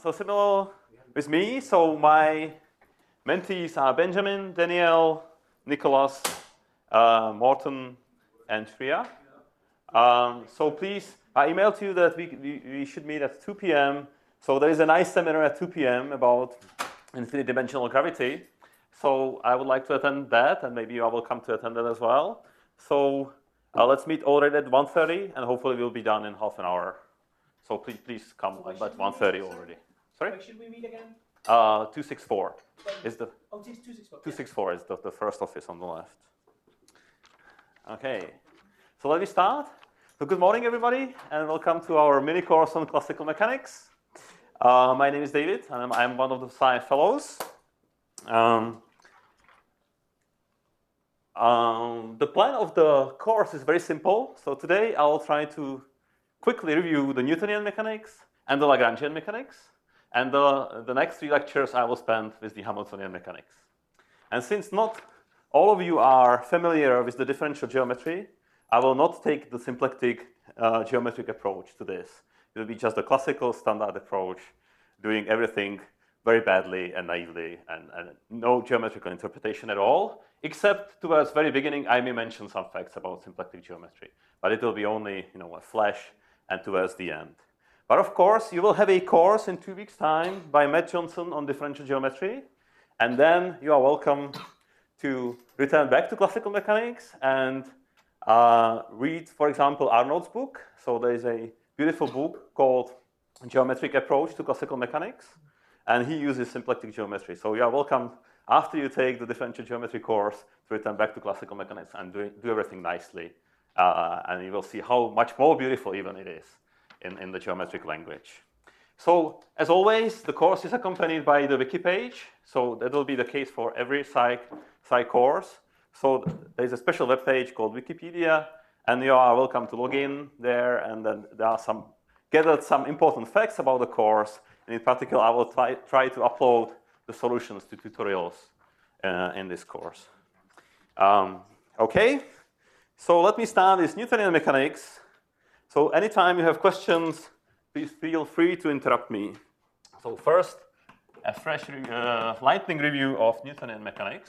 So similar with me. So my mentees are Benjamin, Danielle, Nicholas, Morten, and Shreya. So please, I emailed you that we should meet at 2 p.m. So there is a nice seminar at 2 p.m. about infinite dimensional gravity. So I would like to attend that, and maybe you all will come to attend that as well. So let's meet already at 1:30, and hopefully we'll be done in half an hour. So please come at 1:30 already. Sorry? Where should we meet again? 264 is the 264. 264 is the first office on the left. Okay, so let me start. So good morning, everybody, and welcome to our mini course on classical mechanics. My name is David, and I'm one of the science fellows. The plan of the course is very simple. So today I'll try to quickly review the Newtonian mechanics and the Lagrangian mechanics. And the next 3 lectures I will spend with the Hamiltonian mechanics. And since not all of you are familiar with the differential geometry, I will not take the symplectic geometric approach to this. It will be just the classical standard approach, doing everything very badly and naively, and no geometrical interpretation at all, except towards the very beginning I may mention some facts about symplectic geometry. But it will be only a flash and towards the end. But of course, you will have a course in 2 weeks' time by Matt Johnson on differential geometry. And then you are welcome to return back to classical mechanics and read, for example, Arnold's book. So there is a beautiful book called Geometric Approach to Classical Mechanics. And he uses symplectic geometry. So you are welcome, after you take the differential geometry course, to return back to classical mechanics and do everything nicely. And you will see how much more beautiful even it is in the geometric language. So, as always, the course is accompanied by the wiki page. So that will be the case for every Psych course. So there's a special web page called Wikipedia, and you are welcome to log in there. And then there are gathered some important facts about the course. And in particular, I will try to upload the solutions to tutorials in this course. Okay, so let me start with Newtonian mechanics. So anytime you have questions, please feel free to interrupt me. So first, a fresh lightning review of Newtonian mechanics.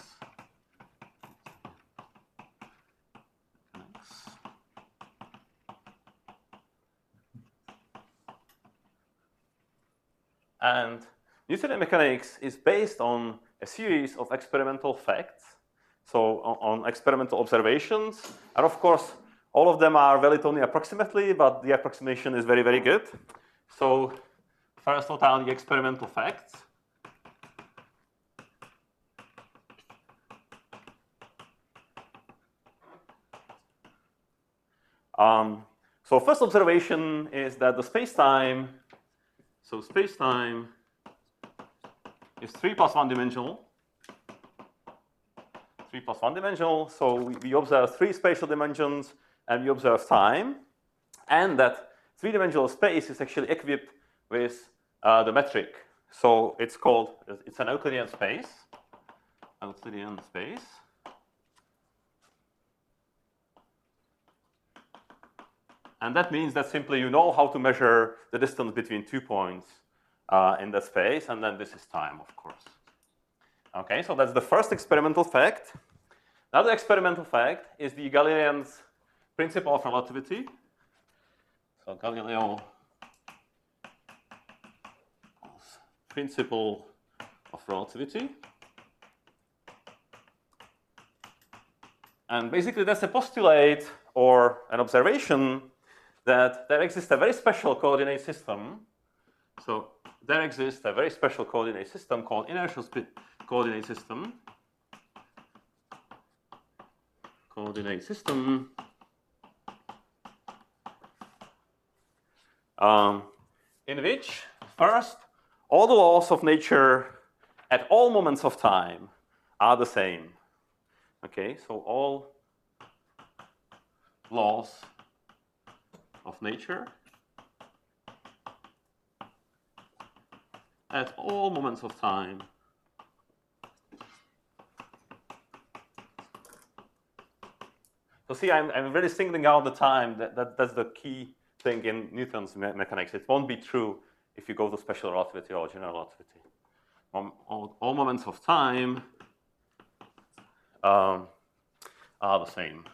And Newtonian mechanics is based on a series of experimental facts, so on experimental observations. And of course, all of them are valid only approximately, but the approximation is very, very good. So first, what are the experimental facts? So first observation is that the space-time is 3 + 1 dimensional. 3 + 1 dimensional. So we observe 3 spatial dimensions, and we observe time. And that 3-dimensional space is actually equipped with the metric. So it's an Euclidean space. Euclidean space. And that means that simply you know how to measure the distance between 2 points in that space, and then this is time, of course. Okay, so that's the first experimental fact. Another experimental fact is the Galilean's principle of relativity. So Galileo's principle of relativity. And basically that's a postulate or an observation that there exists a very special coordinate system. So there exists a very special coordinate system called inertial coordinate system. Coordinate system. In which, first, all the laws of nature at all moments of time are the same. Okay, so all laws of nature at all moments of time so see, I'm really singling out the time. That's the key thing in Newton's mechanics. It won't be true if you go to special relativity or general relativity. All moments of time are the same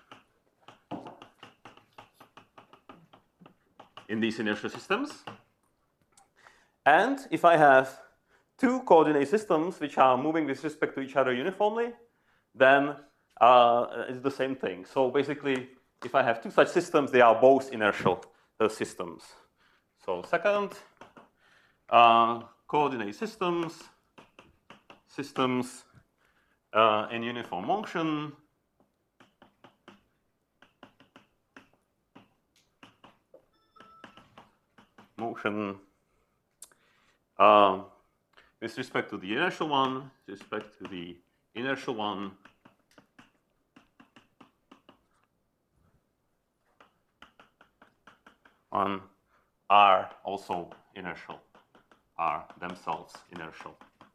in these inertial systems. And if I have two coordinate systems which are moving with respect to each other uniformly, then it's the same thing. So basically, if I have two such systems, they are both inertial systems. So second, coordinate systems in uniform motion. With respect to the inertial one, are also inertial, are themselves inertial.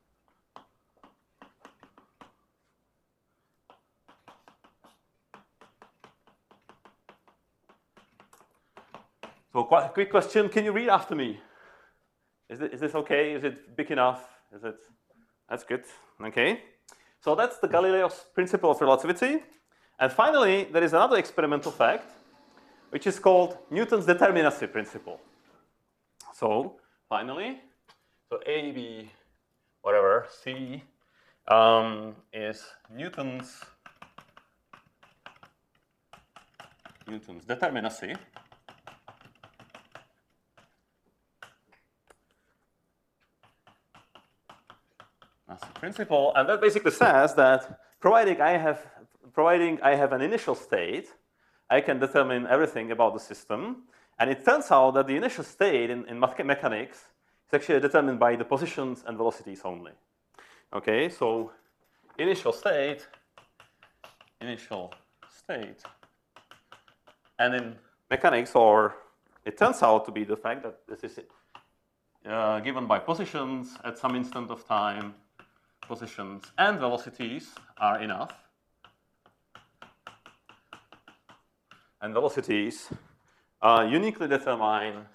So quick question, can you read after me? Is this okay? Is it big enough? That's good, okay. So that's the Galileo's principle of relativity. And finally, there is another experimental fact, which is called Newton's determinacy principle. So finally, so A, B, whatever, C is Newton's determinacy. That's the principle, and that basically says that providing I have an initial state, I can determine everything about the system. And it turns out that the initial state in mechanics is actually determined by the positions and velocities only. Okay, so initial state, and in mechanics, it turns out to be the fact that this is given by positions at some instant of time. Positions and velocities are enough. And velocities uniquely determine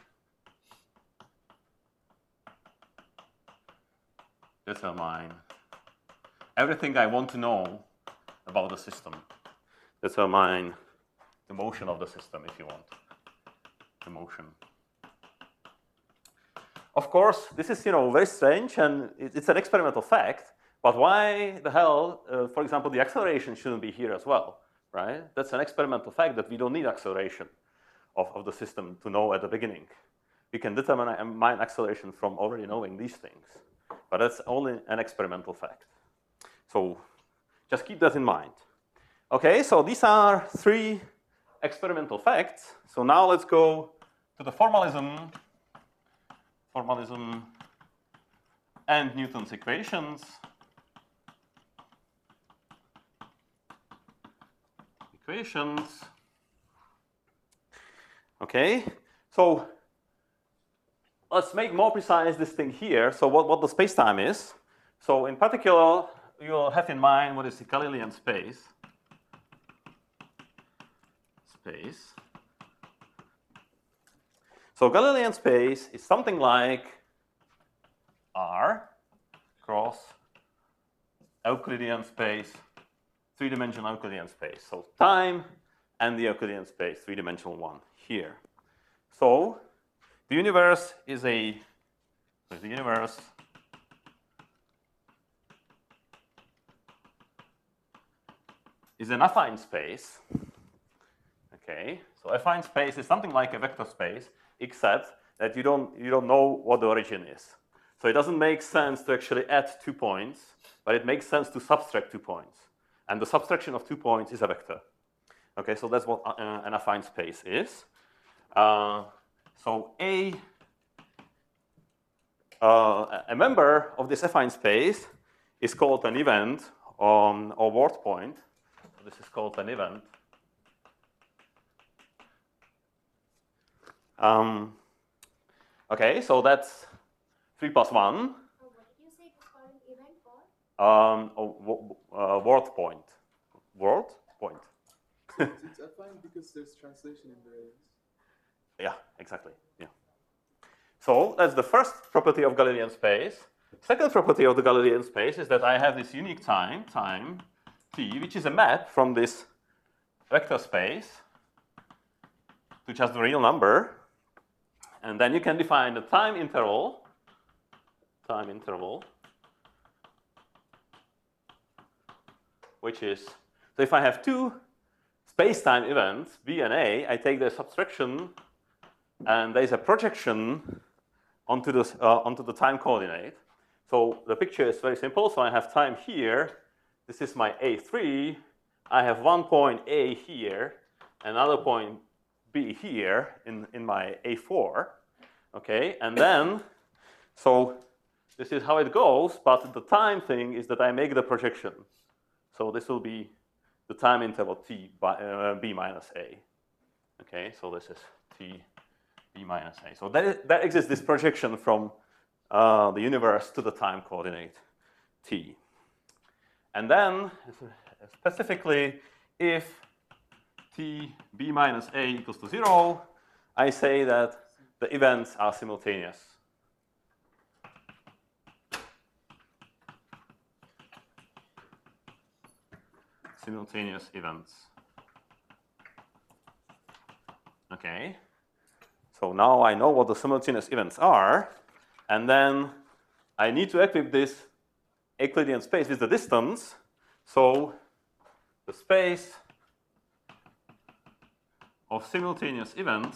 everything I want to know about the system. Determine the motion of the system, if you want. The motion. Of course, this is very strange, and it's an experimental fact. But why the hell, for example, the acceleration shouldn't be here as well, right? That's an experimental fact that we don't need acceleration of the system to know at the beginning. We can determine acceleration from already knowing these things. But that's only an experimental fact. So just keep that in mind. Okay, so these are 3 experimental facts. So now let's go to the formalism and Newton's equations. Okay, so let's make more precise this thing here. So what the space-time is. So in particular, you'll have in mind what is the Galilean space. So Galilean space is something like R cross Euclidean space, 3-dimensional Euclidean space. So time and the Euclidean space, 3-dimensional one here. So the universe is an affine space. Okay, so affine space is something like a vector space, except that you don't know what the origin is. So it doesn't make sense to actually add 2 points, but it makes sense to subtract 2 points. And the subtraction of 2 points is a vector. Okay, so that's what an affine space is. So a member of this affine space is called an event or word point. So this is called an event. Okay, so that's 3 plus 1. What did you say it was called an event or? Word point. Word point. It's affine because there's translation invariance. Yeah, exactly. Yeah. So that's the first property of Galilean space. Second property of the Galilean space is that I have this unique time t, which is a map from this vector space to just the real number. And then you can define the time interval, which is, so if I have two space-time events, B and A, I take the subtraction, and there's a projection onto the time coordinate. So the picture is very simple. So I have time here. This is my A3. I have one point A here, another point B here in my A4. Okay, and then, so this is how it goes, but the time thing is that I make the projection. So this will be the time interval t by b minus a. Okay, so this is t b minus a. So that exists this projection from the universe to the time coordinate t. And then specifically, if t b minus a equals to 0, I say that the events are simultaneous. Simultaneous events. Okay. So now I know what the simultaneous events are, and then I need to equip this Euclidean space with the distance. So the space of simultaneous events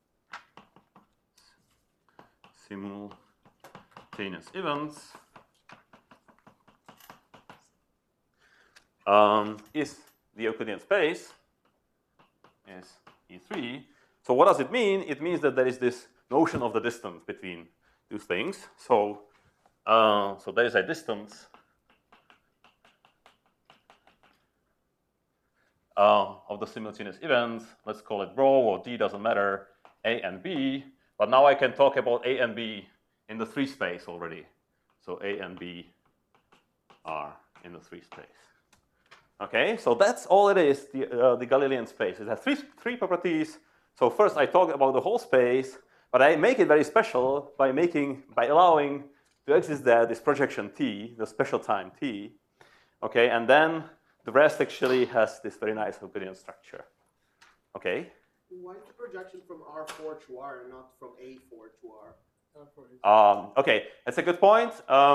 is the Euclidean space, is E3. So what does it mean? It means that there is this notion of the distance between two things. So, so there is a distance of the simultaneous events. Let's call it rho or d, doesn't matter, A and B. But now I can talk about A and B in the 3 space already. So A and B are in the 3 space. Okay, so that's all it is, the Galilean space. It has three properties. So first I talk about the whole space, but I make it very special by allowing to exist there this projection t, the special time t. Okay, and then the rest actually has this very nice Euclidean structure. Okay. Why the projection from R4 to R and not from A4 to R? Okay, that's a good point.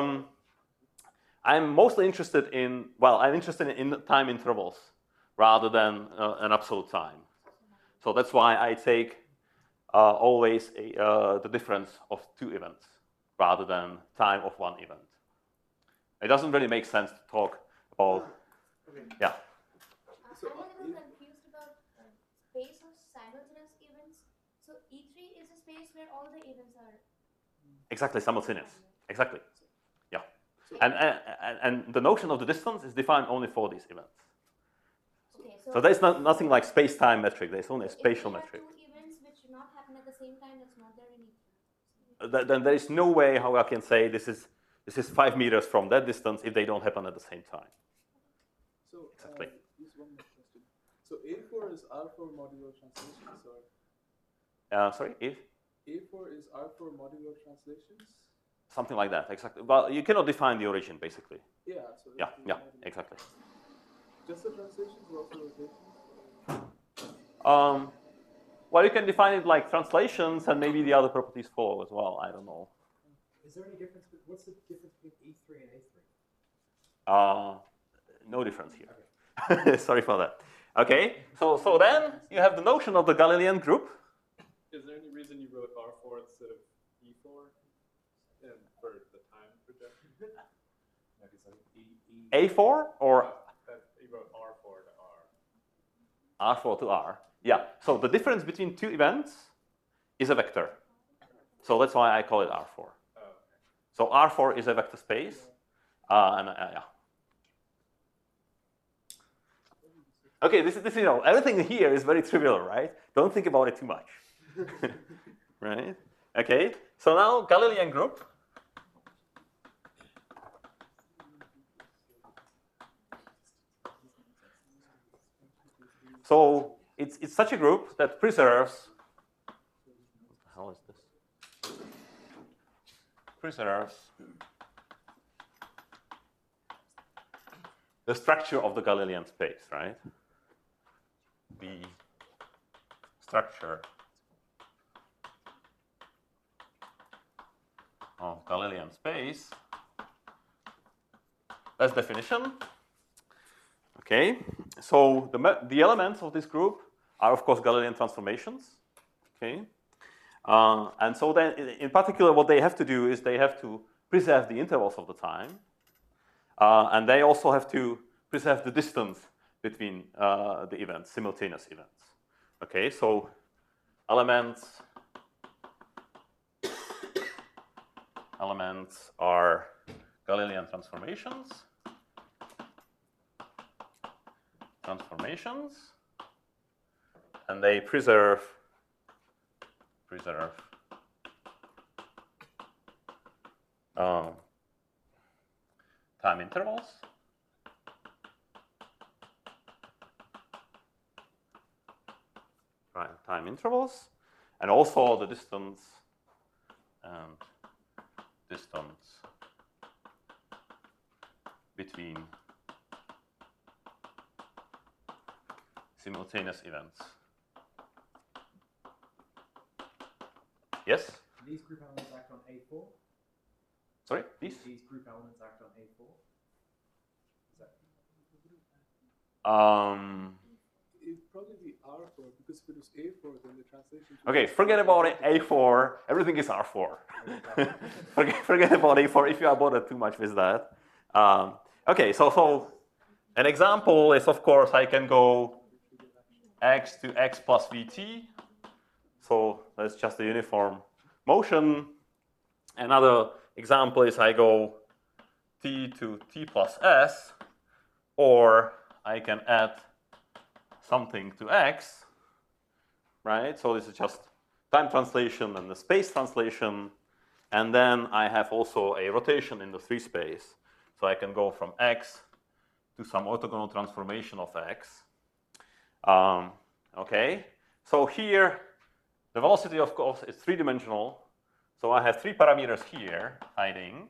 I'm mostly interested in, I'm interested in time intervals rather than an absolute time. So that's why I take always the difference of 2 events rather than time of 1 event. It doesn't really make sense to talk about, yeah. I'm a little confused about space of simultaneous events. So E3 is a space where all the events are exactly simultaneous. Exactly. Yeah. And the notion of the distance is defined only for these events. Okay, so there's nothing like space-time metric. There's only a spatial metric. If 2 events which do not happen at the same time, that's not there in E3. Then there is no way how I can say this is 5 meters from that distance if they don't happen at the same time. So exactly. Just one more question. So A4 is R4 modular translations, or? Sorry, if? A4 is R4 modular translations? Something like that, exactly. Well, you cannot define the origin, basically. Yeah. So yeah, exactly. Just the translations or also rotations? Well, you can define it like translations, and maybe the other properties follow as well. I don't know. Is there any difference? What's the difference between E3 and A3? No difference here. Okay. Sorry for that. Okay. So then you have the notion of the Galilean group. Is there any reason you wrote R4 instead of E4 for the time projection? A4 or? You wrote R4 to R. R4 to R. Yeah. So the difference between 2 events is a vector. So that's why I call it R4. Oh, okay. So R4 is a vector space. Yeah. Okay, this is everything here is very trivial, right? Don't think about it too much. Right? Okay. So now Galilean group. So it's such a group that preserves. What the hell is this? preserves the structure of the Galilean space, right? The structure of Galilean space. That's definition. Okay, so the elements of this group are, of course, Galilean transformations. Okay, and so then, in particular, what they have to do is they have to preserve the intervals of the time, and they also have to preserve the distance between the events, simultaneous events. Okay, so elements are Galilean transformations, and they preserve time intervals. Right, time intervals, and also the distance between simultaneous events. Yes? These group elements act on A4? Sorry, these? These group elements act on A4? Is that... It'd probably be R4, because if it was A4, then the translation... Okay, forget about A4. Everything is R4. forget about A4 if you are bothered too much with that. Okay, so an example is, of course, I can go x to x plus vt. So that's just a uniform motion. Another example is I go t to t plus s, or I can add something to x, right? So this is just time translation and the space translation. And then I have also a rotation in the 3 space. So I can go from x to some orthogonal transformation of x. Okay, so here the velocity, of course, is 3-dimensional. So I have 3 parameters here hiding.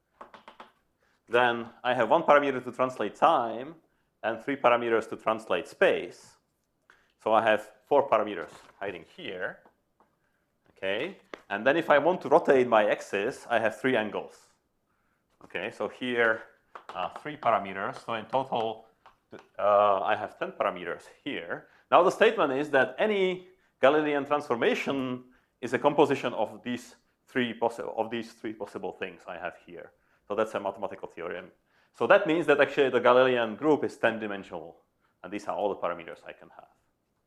Then I have 1 parameter to translate time and 3 parameters to translate space. So I have 4 parameters hiding here. Okay, and then if I want to rotate my axis, I have 3 angles. Okay, so here 3 parameters. So in total, I have 10 parameters here. Now the statement is that any Galilean transformation is a composition of these three possible things I have here. So that's a mathematical theorem. So that means that actually the Galilean group is 10-dimensional, and these are all the parameters I can have.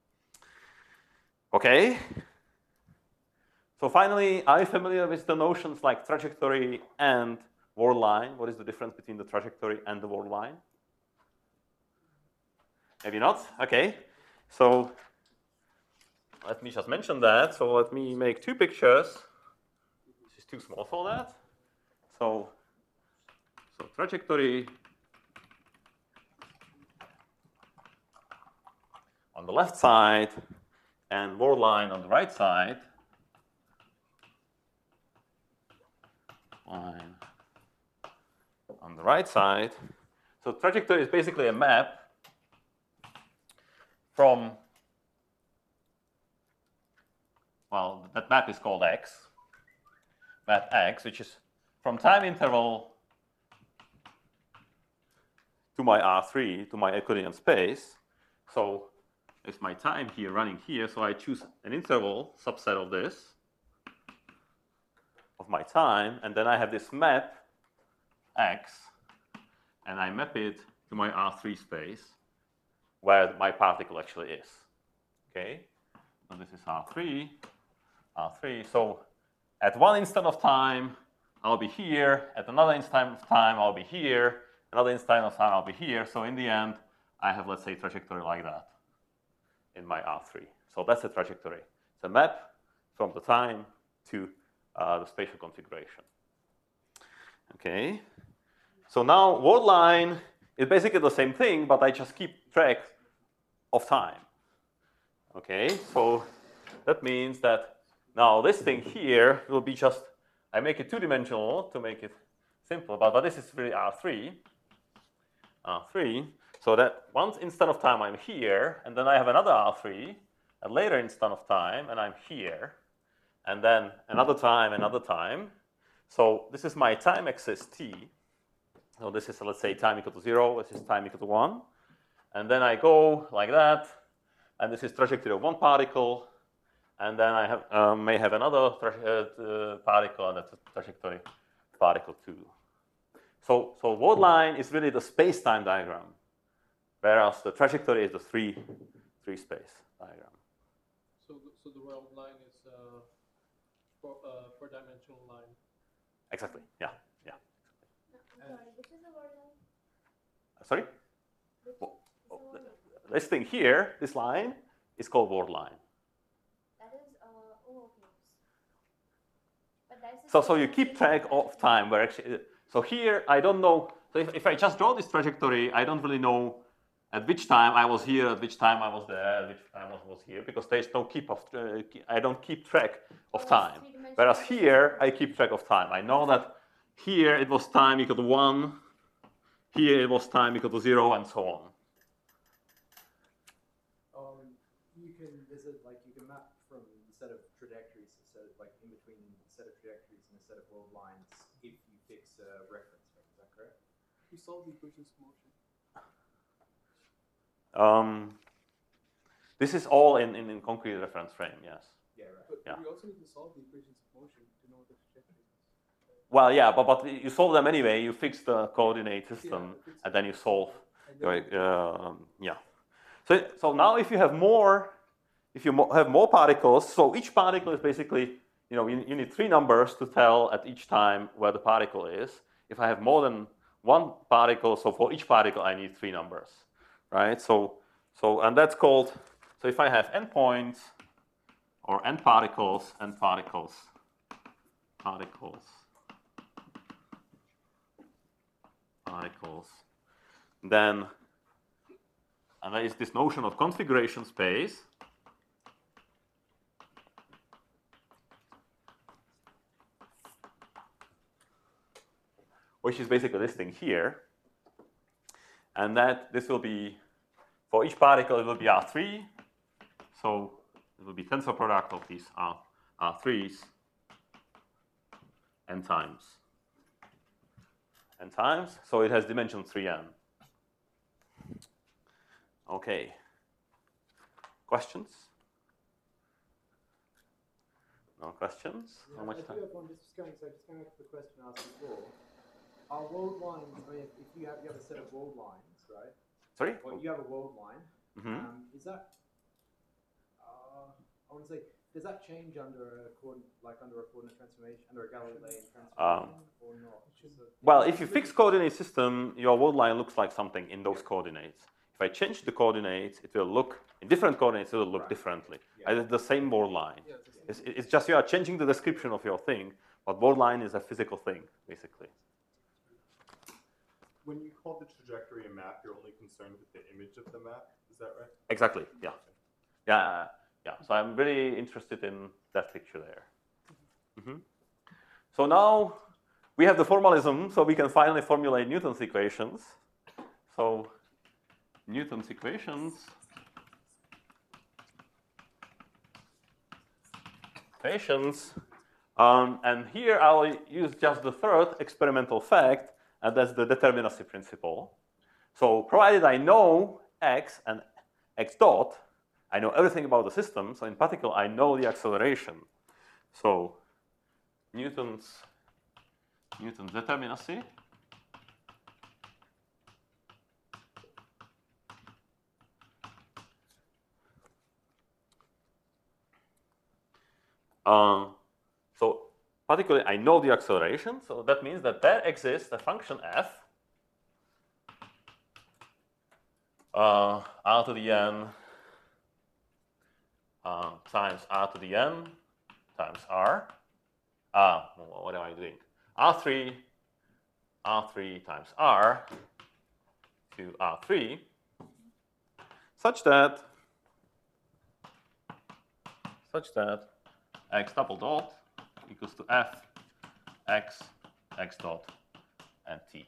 Okay. So finally, are you familiar with the notions like trajectory and world line? What is the difference between the trajectory and the world line? Maybe not? Okay. So let me just mention that. So let me make 2 pictures. This is too small for that. So trajectory on the left side and world line on the right side. Line on the right side. So trajectory is basically a map from, well, that map is called x, map x, which is from time interval to my R3, to my Euclidean space. So it's my time here running here, so I choose an interval subset of this, of my time, and then I have this map x, and I map it to my R3 space, where my particle actually is. Okay, so this is R3. So at one instant of time, I'll be here. At another instant of time, I'll be here. Another instant of time, I'll be here. So in the end, I have, let's say, trajectory like that in my R3. So that's a trajectory. It's a map from the time to the spatial configuration. Okay. So now world line is basically the same thing, but I just keep track of time. Okay. So that means that now this thing here will be just I make it two-dimensional to make it simple, but this is really R3. R3. So that one instant of time I'm here, and then I have another R3, a later instant of time, and I'm here, and then another time, another time. So this is my time axis t. So this is, let's say, time equal to 0, this is time equal to 1. And then I go like that, and this is trajectory of one particle, and then I have, may have another particle, and that's a trajectory of particle 2. So world line is really the space-time diagram, whereas the trajectory is the three-space diagram. So the world line is four-dimensional line. Exactly. Yeah. Yeah. I'm sorry, which is the word line? Sorry. Which is the word line? This thing here, this line, is called world line. That is, oh, okay. But that's the So you same keep thing track as of the- time. Where actually, so here I don't know. So if I just draw this trajectory, I don't really know at which time I was here, at which time I was there, at which time I was here, because there's no I don't keep track of time. Whereas here I keep track of time. I know that here it was time equal to 1, here it was time equal to 0, and so on. You can you can map from a set of trajectories, in between a set of trajectories and a set of world lines if you fix a reference frame. Is that correct? We solve the equations of motion. This is all in concrete reference frame, yes. Yeah, right. But Yeah. we also need to solve the equations of motion to know what the trajectory is. Well, yeah, but you solve them anyway. You fix the coordinate system, Yeah, fix and then you solve. And then Yeah. So now if you have more, have more particles, so each particle is basically, you need 3 numbers to tell at each time where the particle is. If I have more than one particle, so for each particle I need 3 numbers, right? So and that's called. So if I have n points or n particles, then, and there is this notion of configuration space. Which is basically this thing here. And that this will be, for each particle, it will be R3. So it will be tensor product of these R3s n times. N times, so it has dimension 3n. Okay. Questions? No questions? Yeah, How much I time? do have one. Just going back to the question asked before. Are world lines? I mean, if you have a set of world lines, right? Sorry? Well, you have a world line. Mm-hmm. Is that? I want to say, does that change under a coordinate transformation, under a Galilean transformation, or not? Well, if you fix coordinate system, your world line looks like something in those coordinates. If I change the coordinates, it will look, in different coordinates, it will look differently. Yeah. It's the same world line. Yeah, it's the same. It's just you are changing the description of your thing, but world line is a physical thing, basically. When you call the trajectory a map, you're only concerned with the image of the map. Is that right? Exactly, yeah. Yeah. So I'm really interested in that picture there. Mm-hmm. So now we have the formalism, so we can finally formulate Newton's equations. So Newton's equations. And here I'll use just the third experimental fact, and that's the determinacy principle. So provided I know x and x dot, I know everything about the system. So in particular, I know the acceleration. So Newton's determinacy so particularly, I know the acceleration. So that means that there exists a function f r to the n times r to the n times r. What am I doing? R3 times r to r3, such that x double dot equals to f x, x dot, and t.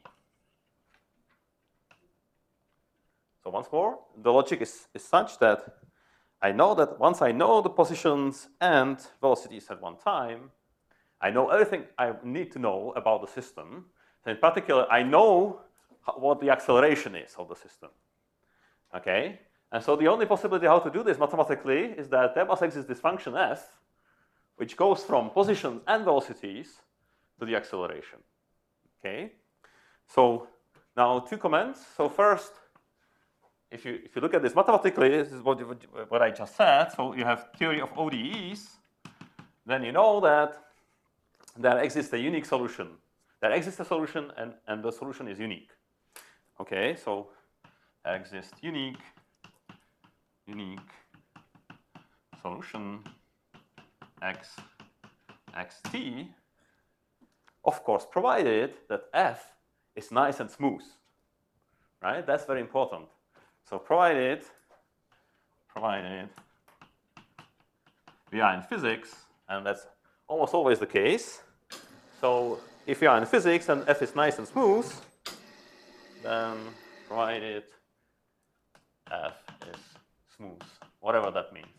So once more, the logic is such that I know that once I know the positions and velocities at one time, I know everything I need to know about the system. So in particular, I know what the acceleration is of the system. Okay? And so the only possibility how to do this mathematically is that there must exist this function f, which goes from positions and velocities to the acceleration. Okay? So now 2 comments. So first, if you look at this mathematically, this is what I just said. So you have theory of ODEs. Then you know that there exists a unique solution. There exists a solution, and the solution is unique. Okay, so there exists unique solution xt, of course, provided that f is nice and smooth. Right? That's very important. So provided we are in physics, and that's almost always the case. So if you are in physics and f is nice and smooth, then provided f is smooth, whatever that means.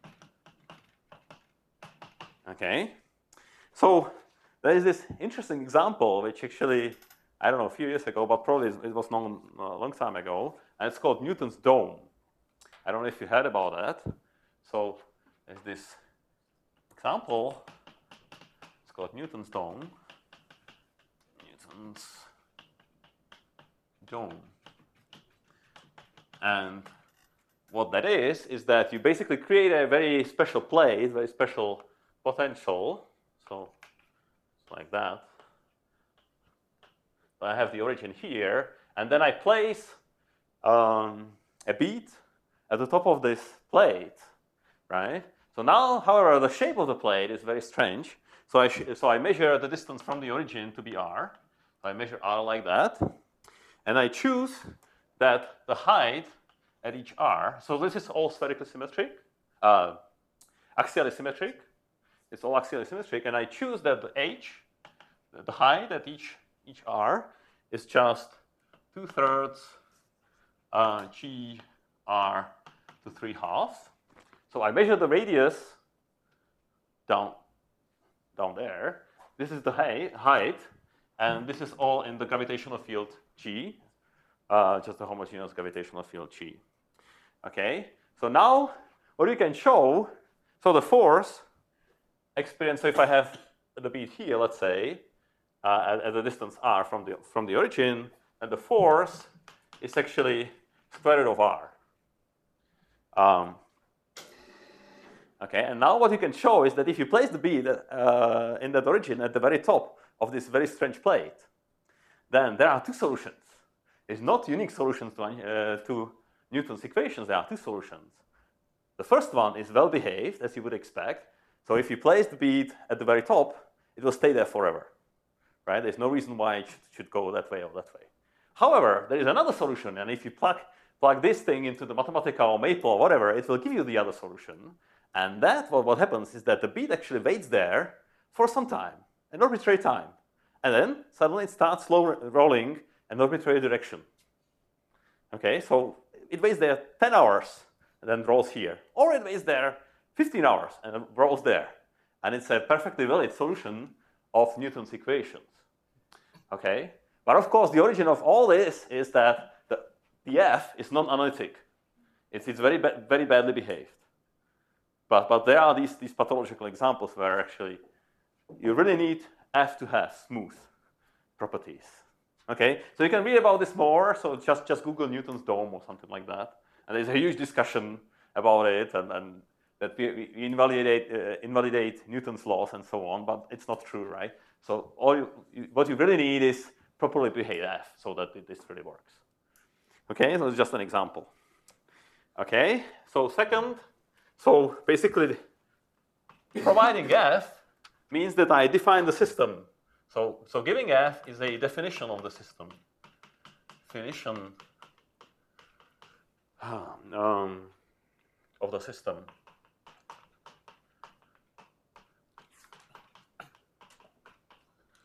Okay, so there is this interesting example which actually, I don't know, a few years ago, but probably it was known a long time ago, and it's called Newton's dome. I don't know if you heard about that. So there's this example. It's called Newton's dome. Newton's dome. And what that is that you basically create a very special plate, very special potential. So it's like that. So I have the origin here, and then I place a bead at the top of this plate, right? So now, however, the shape of the plate is very strange. So I measure the distance from the origin to be r. So I measure r like that, and I choose that the height at each r. So this is all spherically symmetric, axially symmetric. It's all axially symmetric, and I choose that the h, the height at each r, is just 2/3 g r to 3/2. So I measure the radius down there. This is the height, and this is all in the gravitational field G, just a homogeneous gravitational field G. Okay, so now what we can show, so the force experience, so if I have the bead here, let's say, at a distance r from the origin, and the force is actually square root of r. Okay, and now what you can show is that if you place the bead in that origin at the very top of this very strange plate, then there are 2 solutions. It's not unique solutions to Newton's equations. There are 2 solutions. The first one is well behaved, as you would expect. So if you place the bead at the very top, it will stay there forever. Right? There's no reason why it should go that way or that way. However, there is another solution, and if you plug this thing into the Mathematica or Maple or whatever, it will give you the other solution. And that, what happens is that the bead actually waits there for some time, an arbitrary time. And then suddenly it starts slow rolling in arbitrary direction. Okay, so it waits there 10 hours and then rolls here. Or it waits there 15 hours and rolls there. And it's a perfectly valid solution of Newton's equations. Okay, but of course the origin of all this is that the f is non-analytic. It's very badly behaved. But there are these pathological examples where actually you really need f to have smooth properties. Okay, so you can read about this more. So just Google Newton's dome or something like that, and there's a huge discussion about it, and that we invalidate Newton's laws and so on. But it's not true, right? So what you really need is properly behaved f, so that this really works. Okay, so it's just an example. Okay, so second. So basically, providing f means that I define the system. So giving f is a definition of the system. Definition of the system.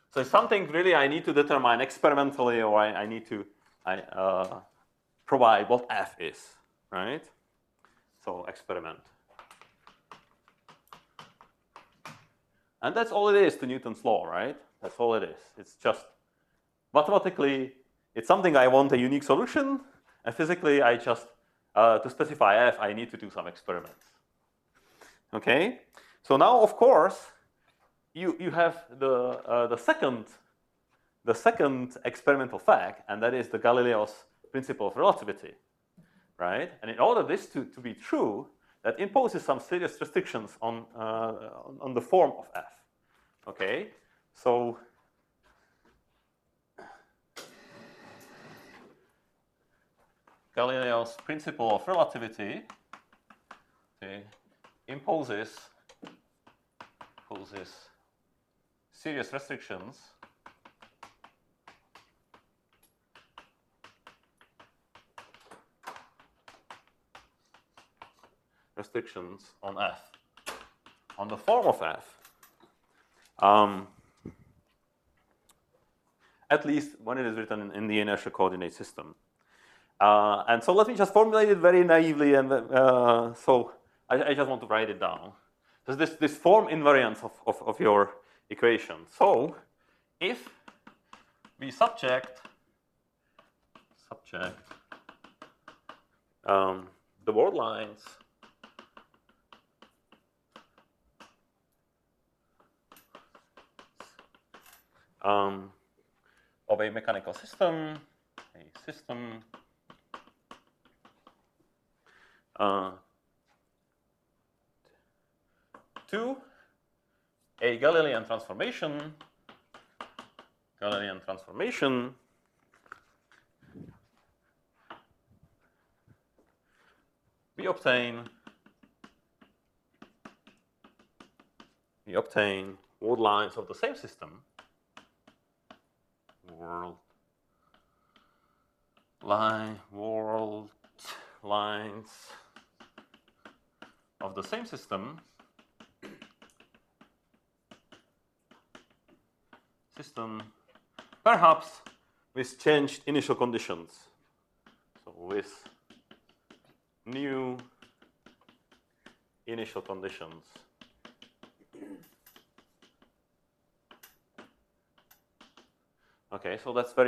So it's something really I need to determine experimentally, or I need to provide what f is, right? So experiment. And that's all it is to Newton's law, right? That's all it is. It's just mathematically, it's something I want a unique solution, and physically, I just, to specify f, I need to do some experiments. Okay? So now, of course, you have the second experimental fact, and that is the Galileo's principle of relativity, right? And in order this to be true, that imposes some serious restrictions on the form of f. Okay, so Galileo's principle of relativity imposes serious restrictions on f, on the form of f, at least when it is written in the inertial coordinate system. And so let me just formulate it very naively, and so I just want to write it down. So this form invariance of your equation. So if we subject the word lines of a mechanical system, to a Galilean transformation, we obtain word lines of the same system, world lines of the same system perhaps with changed initial conditions. So with new initial conditions. Okay, so that's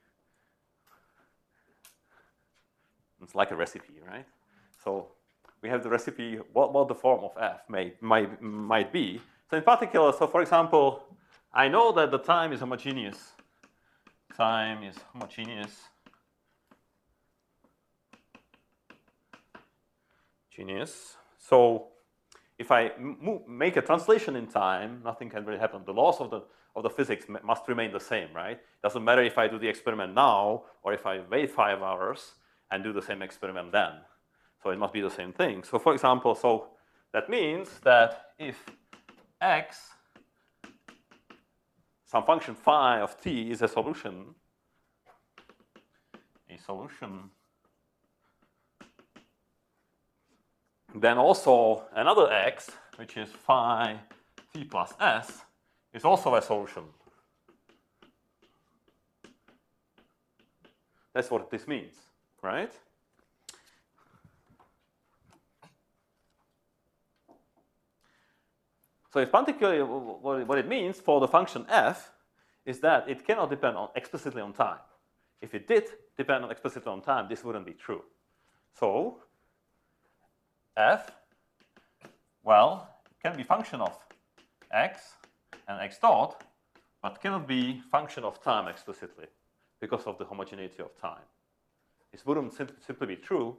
it's like a recipe, right? So we have the recipe, what the form of f might be. So in particular, so for example, I know that the time is homogeneous. So if I make a translation in time, nothing can really happen. The laws of the physics must remain the same, right? Doesn't matter if I do the experiment now or if I wait 5 hours and do the same experiment then. So it must be the same thing. So for example, so that means that if x, some function phi of t, is a solution, then also another x, which is phi t plus s, is also a solution. That's what this means, right? So in particular, what it means for the function f is that it cannot depend explicitly on time. If it did depend explicitly on time, this wouldn't be true. So f, well, can be function of x and x dot, but cannot be function of time explicitly because of the homogeneity of time. This wouldn't simply be true.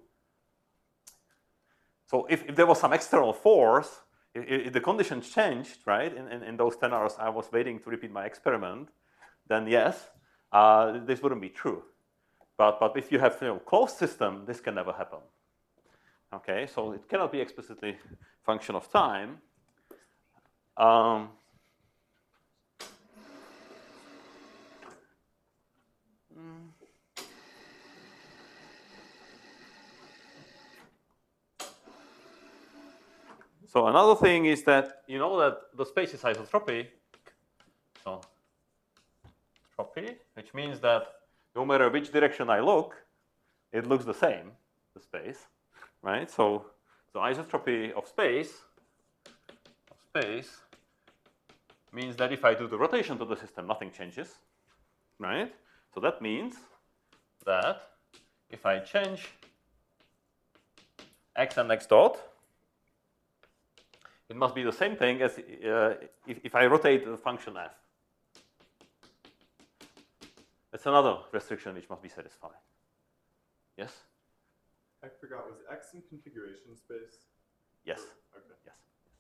So if there was some external force, if the conditions changed, right, in those 10 hours I was waiting to repeat my experiment, then yes, this wouldn't be true. But if you have closed system, this can never happen. Okay, so it cannot be explicitly function of time. So another thing is that you know that the space is isotropic. So which means that no matter which direction I look, it looks the same, the space, right? So isotropy of space means that if I do the rotation to the system, nothing changes, right? So that means that if I change x and x dot, it must be the same thing as if I rotate the function f. That's another restriction which must be satisfied. Yes? I forgot, was X in configuration space? Yes. Okay. Yes.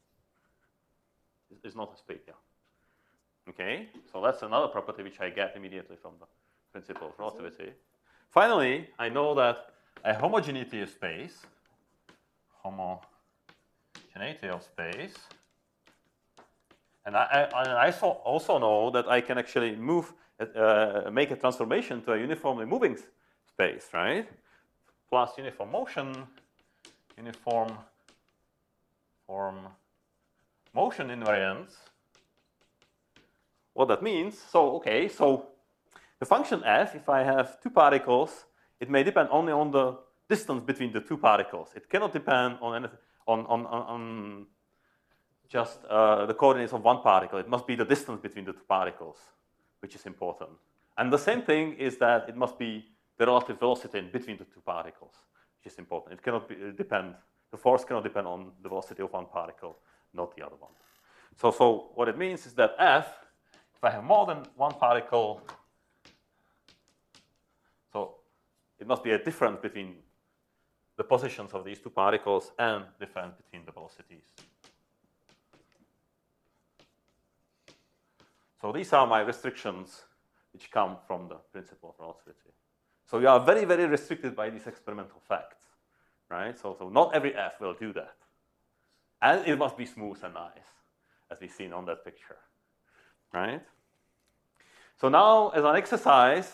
It's not a space, yeah. Okay, so that's another property which I get immediately from the principle of relativity. Finally, I know that a homogeneity of space, and I also know that I can actually make a transformation to a uniformly moving space, right? Plus uniform motion, uniform motion invariance. What that means, so the function f, if I have two particles, it may depend only on the distance between the two particles. It cannot depend on anything, on just the coordinates of one particle. It must be the distance between the two particles, which is important. And the same thing is that it must be the relative velocity in between the two particles, which is important. It cannot depend, the force cannot depend on the velocity of one particle, not the other one. So what it means is that f, if I have more than one particle, so it must be a difference between the positions of these two particles and difference between the velocities. So these are my restrictions which come from the principle of relativity. So you are very, very restricted by these experimental facts, right? So not every f will do that. And it must be smooth and nice, as we've seen on that picture, right? So now, as an exercise,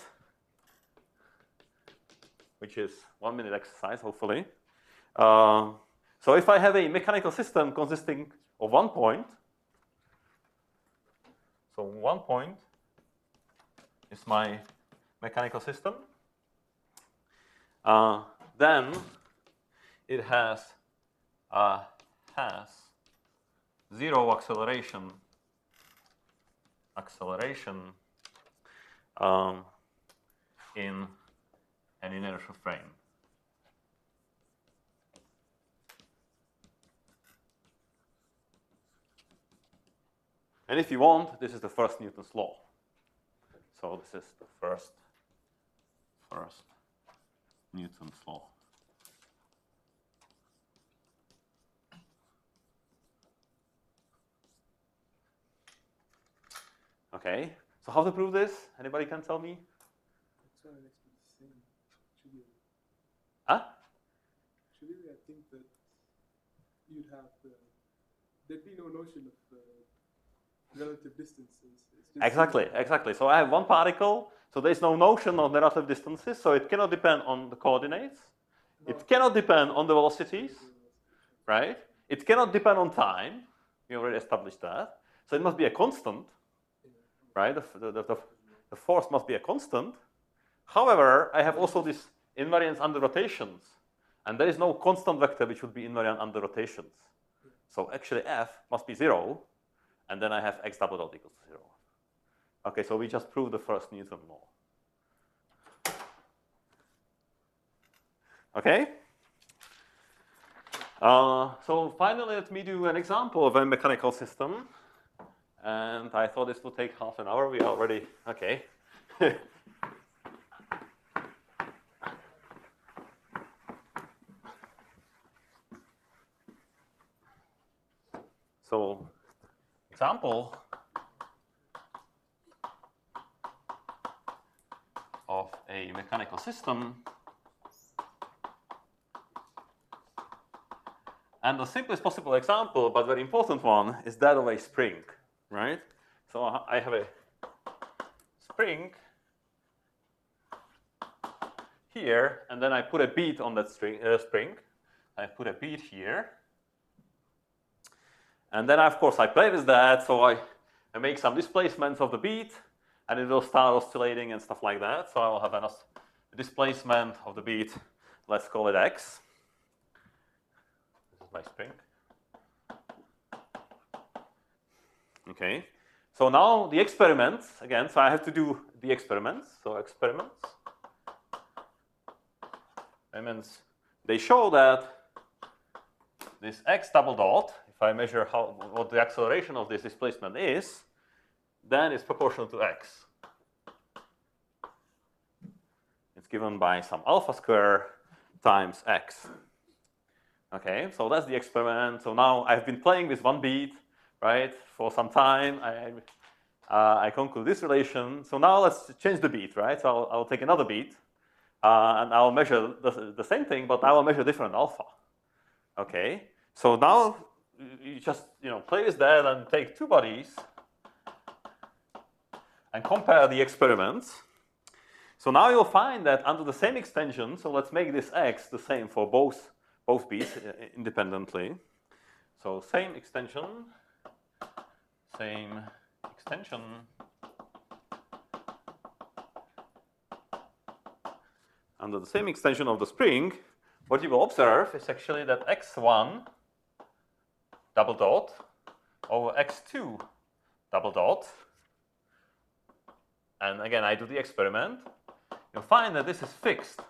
which is 1 minute exercise, hopefully. So if I have a mechanical system consisting of one point, so one point is my mechanical system, then it has zero acceleration in an inertial frame. And if you want, this is the first Newton's law. So this is the first Newton's law. Okay, so how to prove this? Anybody can tell me? That's why it makes me the same. Actually, Huh? I think that you'd have there'd be no notion of relative distances. Exactly. So I have one particle, so there's no notion of the relative distances, so it cannot depend on the coordinates. It cannot depend on the velocities, right? It cannot depend on time. We already established that. So it must be a constant, right? The force must be a constant. However, I have also this invariance under rotations, and there is no constant vector which would be invariant under rotations. So actually f must be 0, and then I have x double dot equals 0. Okay, so we just proved the first Newton law. Okay? So finally, let me do an example of a mechanical system. And I thought this would take half an hour. We are already, okay. So, example of a mechanical system. And the simplest possible example, but very important one, is that of a spring, right? So I have a spring here, and then I put a bead on that spring. I put a bead here. And then, of course, I play with that. So I make some displacements of the bead, and it will start oscillating and stuff like that. So I will have a displacement of the bead, let's call it x. This is my spring. Okay, so now the experiments, again, so I have to do the experiments. So experiments, they show that this x double dot, if I measure what the acceleration of this displacement is, then it's proportional to x. It's given by some alpha square times x. Okay, so that's the experiment. So now I've been playing with one bead, right, for some time. I conclude this relation. So now let's change the bead, right? So I'll take another bead, and I'll measure the same thing, but I will measure different alpha. Okay, so now you just play with that and take two bodies and compare the experiments. So now you'll find that under the same extension, so let's make this x the same for both beads independently. So same extension. Under the same extension of the spring, what you will observe is actually that x1 double dot over x2 double dot. And again, I do the experiment. You'll find that this is fixed.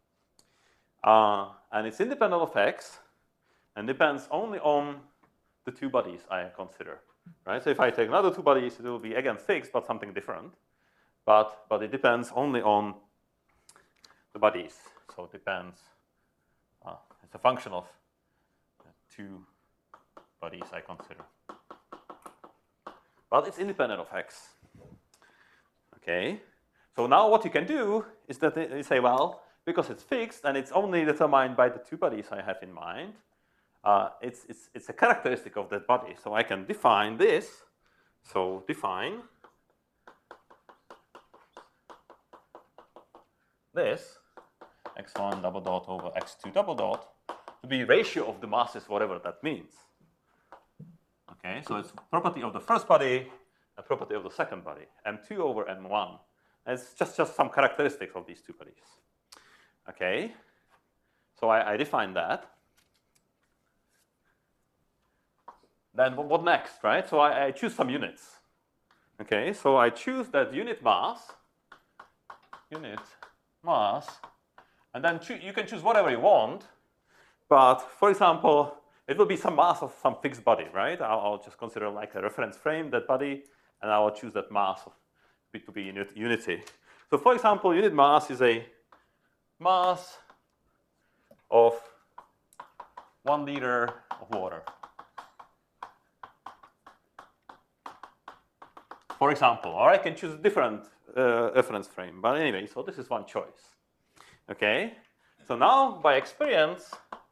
And it's independent of x and depends only on the two bodies I consider. Right? So if I take another two bodies, it will be again fixed, but something different. But it depends only on the bodies. So it depends. It's a function of two bodies I consider. But it's independent of x. Okay. So now what you can do is that you say, well, because it's fixed and it's only determined by the two bodies I have in mind, it's a characteristic of that body. So I can define this. So define this x1 double dot over x2 double dot to be ratio of the masses, whatever that means. Okay, so it's property of the first body and property of the second body, m2 over m1. And it's just some characteristics of these two bodies. Okay, so I define that. Then what next, right? So I choose some units. Okay, so I choose that unit mass, and then you can choose whatever you want. But for example, it will be some mass of some fixed body, right? I'll just consider like a reference frame, that body, and I will choose that mass to be unity. So for example, unit mass is a mass of 1 liter of water. For example, or I can choose a different reference frame. But anyway, so this is one choice. Okay. So now by experience,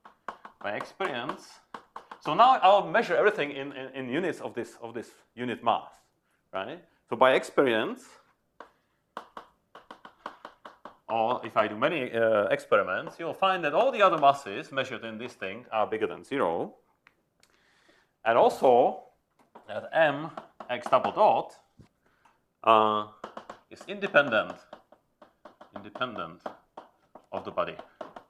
so now I'll measure everything in units of this unit mass, right? So by experience, or if I do many experiments, you'll find that all the other masses measured in this thing are bigger than 0. And also that mx double dot is independent of the body.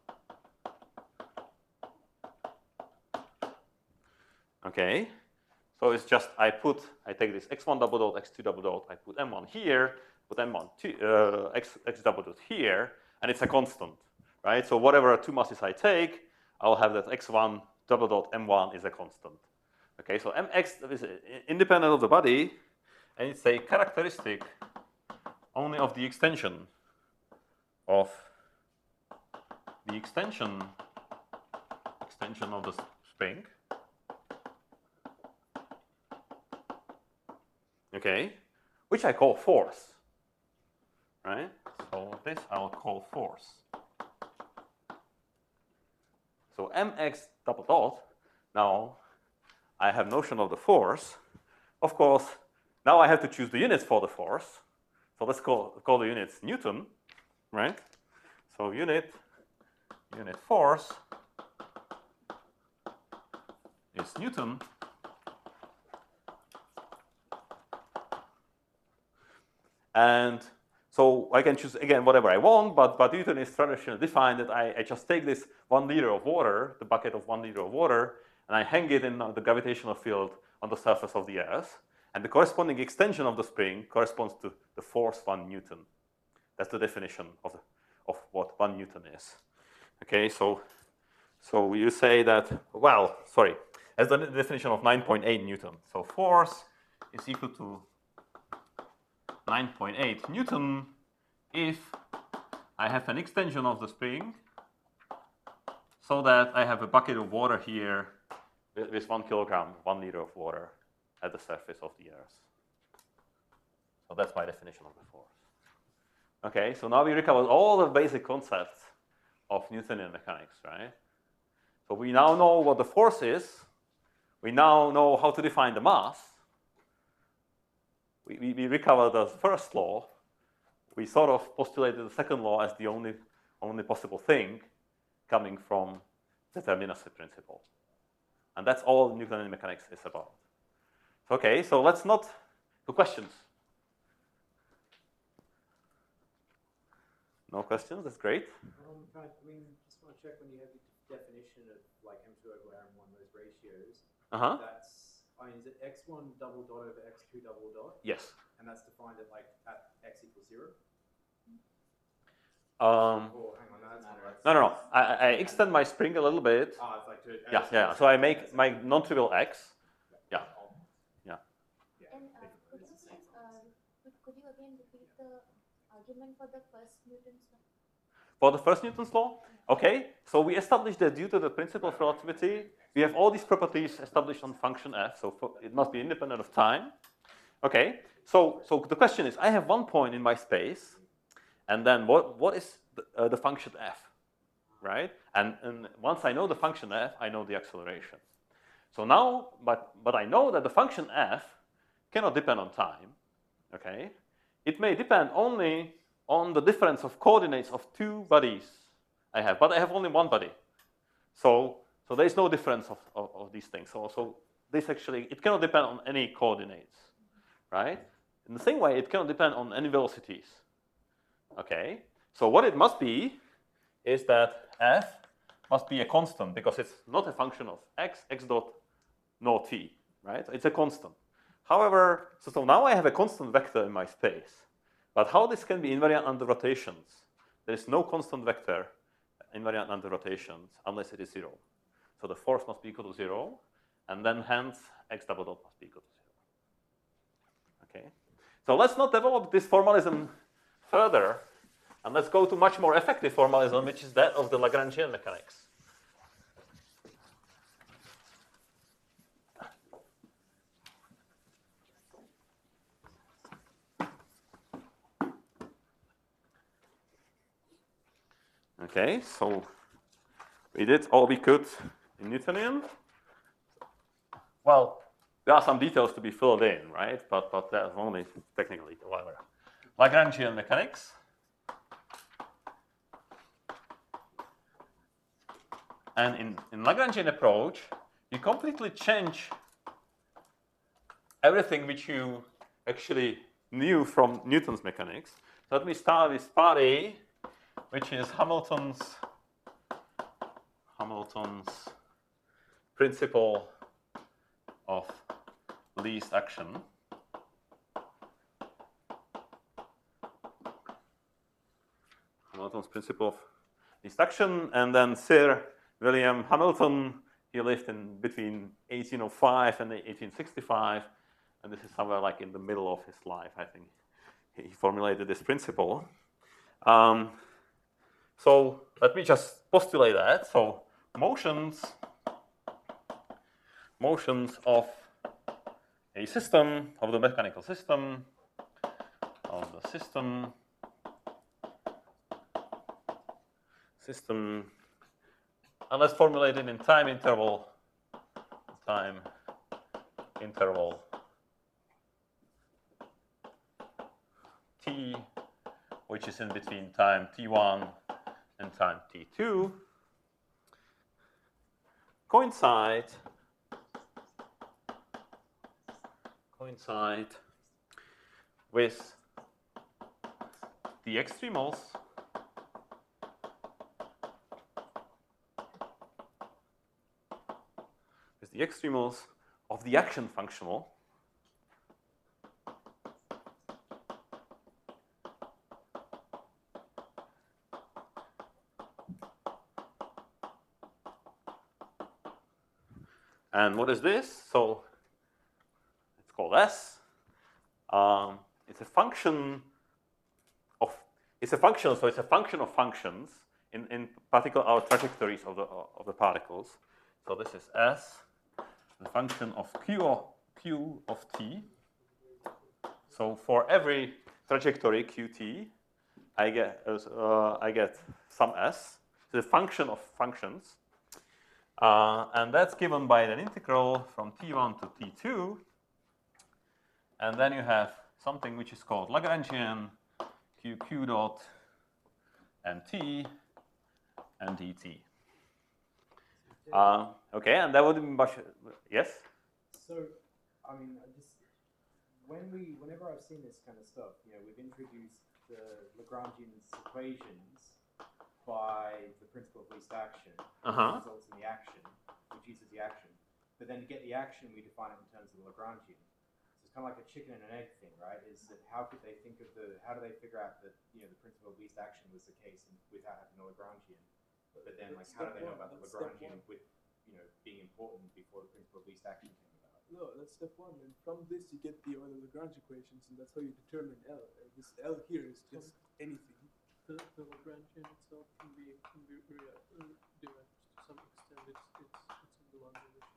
Okay, so it's just I take this x1 double dot, x2 double dot, I put m1 here, put m1 x double dot here, and it's a constant, right? So whatever two masses I take, I'll have that x1 double dot m1 is a constant. Okay, so mx is independent of the body, and it's a characteristic only of the extension of the spring. Okay, which I call force, right? So this I'll call force. So mx double dot, now I have notion of the force. Of course, now I have to choose the units for the force. So let's call the units Newton, right? So unit force is Newton. And so I can choose, again, whatever I want, but Newton is traditionally defined that I just take this 1 liter of water, the bucket of 1 liter of water, and I hang it in the gravitational field on the surface of the Earth. And the corresponding extension of the spring corresponds to the force 1 Newton. That's the definition of what 1 Newton is. Okay, so you say that, well, sorry, as the definition of 9.8 Newton. So force is equal to 9.8 Newton if I have an extension of the spring so that I have a bucket of water here with 1 kilogram, 1 liter of water at the surface of the Earth. So that's my definition of the force. Okay, so now we recovered all the basic concepts of Newtonian mechanics, right? So we now know what the force is. We now know how to define the mass. We recovered the first law. We sort of postulated the second law as the only possible thing coming from the determinacy principle. And that's all Newtonian mechanics is about. Okay, so let's not do questions. No questions, that's great. I mean, just want to check when you have the definition of like M2 over RM1, those ratios. That's, I mean, is it x1 double dot over x2 double dot? Yes. And that's defined at like at x equals 0? Oh, hang on, that's not No. I extend my spring a little bit. it's like Yeah. So I make my non-trivial x. Yeah. And could you again repeat the argument for the first Newton's law? For the first Newton's law? Okay, so we established that due to the principle of relativity, we have all these properties established on function f, so it must be independent of time. Okay, so the question is, I have 1 point in my space, and then what is the function f, right? And once I know the function f, I know the acceleration. So now, but I know that the function f cannot depend on time, okay? It may depend only on the difference of coordinates of 2 bodies I have, but I have only 1 body. So there is no difference of these things. So this actually, it cannot depend on any coordinates, right? In the same way, it cannot depend on any velocities, okay? So what it must be is that f must be a constant because it's not a function of x dot, no t, right? It's a constant. However, so now I have a constant vector in my space. But how this can be invariant under rotations? There is no constant vector invariant under rotations unless it is 0. So the force must be equal to 0, and then hence x double dot must be equal to 0. Okay. So let's not develop this formalism further, and let's go to much more effective formalism, which is that of the Lagrangian mechanics. Okay, so we did all we could in Newtonian. Well, there are some details to be filled in, right? But that's only technically whatever. Lagrangian mechanics. And in Lagrangian approach, you completely change everything which you actually knew from Newton's mechanics. So let me start with part A, which is Hamilton's principle of least action. Hamilton's principle of least action, and then Sir William Hamilton, he lived in between 1805 and 1865, and this is somewhere like in the middle of his life, I think. He formulated this principle. So let me just postulate that. So motions of a system, of the mechanical system, and let's formulate it in time interval t, which is in between time t1 and time t2, coincide with the extremals of the action functional and what is this? So it's called S. It's a function of so it's a function of functions, in particular our trajectories of the particles. So this is S, the function of Q of t. So for every trajectory qt, I get some S. It's a function of functions, and that's given by an integral from t1 to t2. And then you have something which is called Lagrangian q dot mt and dt. Okay, and that would be much. Yes. So, I mean, whenever I've seen this kind of stuff, we've introduced the Lagrangian equations by the principle of least action, which results in the action, which uses the action. But then to get the action, we define it in terms of the Lagrangian. So it's kind of like a chicken and an egg thing, right? Is that how do they figure out that the principle of least action was the case without having the Lagrangian? But then, like, how do they know about the Lagrangian with being important before the principle of least action came about? No, that's step one. And from this, you get the Euler-Lagrange equations, and that's how you determine L. This L here is just anything. The Lagrangian itself can be derived to some extent. It's in the one dimension.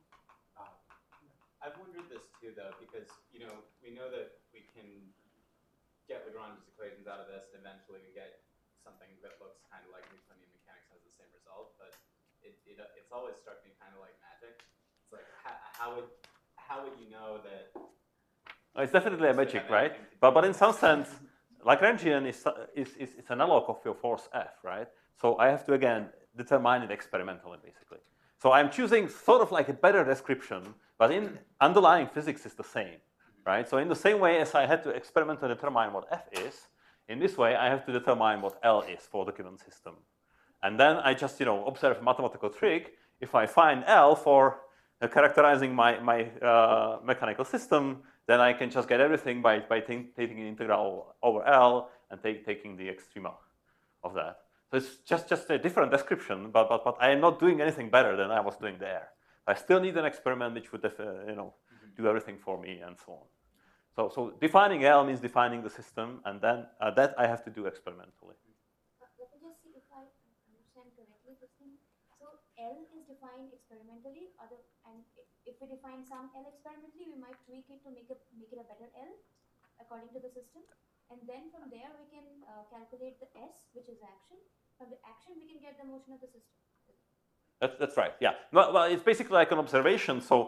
I've wondered this too, though, because we know that we can get Lagrange's equations out of this, and eventually we get something that looks kind of like Newtonian mechanics has the same result. But it's always struck me kind of like magic. It's like how would you know that? It's definitely a magic, right? But in some sense, Lagrangian is analog of your force F, right? So I have to again determine it experimentally, basically. So I'm choosing sort of like a better description, but in underlying physics is the same, right? So in the same way as I had to experimentally determine what F is, in this way I have to determine what L is for the given system. And then I just observe a mathematical trick. If I find L for characterizing my mechanical system, then I can just get everything by taking an integral over L and taking the extrema of that. So it's just a different description, but I am not doing anything better than I was doing there. I still need an experiment which would do everything for me and so on. So defining L means defining the system, and then that I have to do experimentally. Let me just see if I understand correctly this thing. So L is defined experimentally, and if we define some L experimentally, we might tweak it to make it a better L according to the system. And then from there we can calculate the S, which is action. From the action we can get the motion of the system. That's right. Yeah. Well, it's basically like an observation. So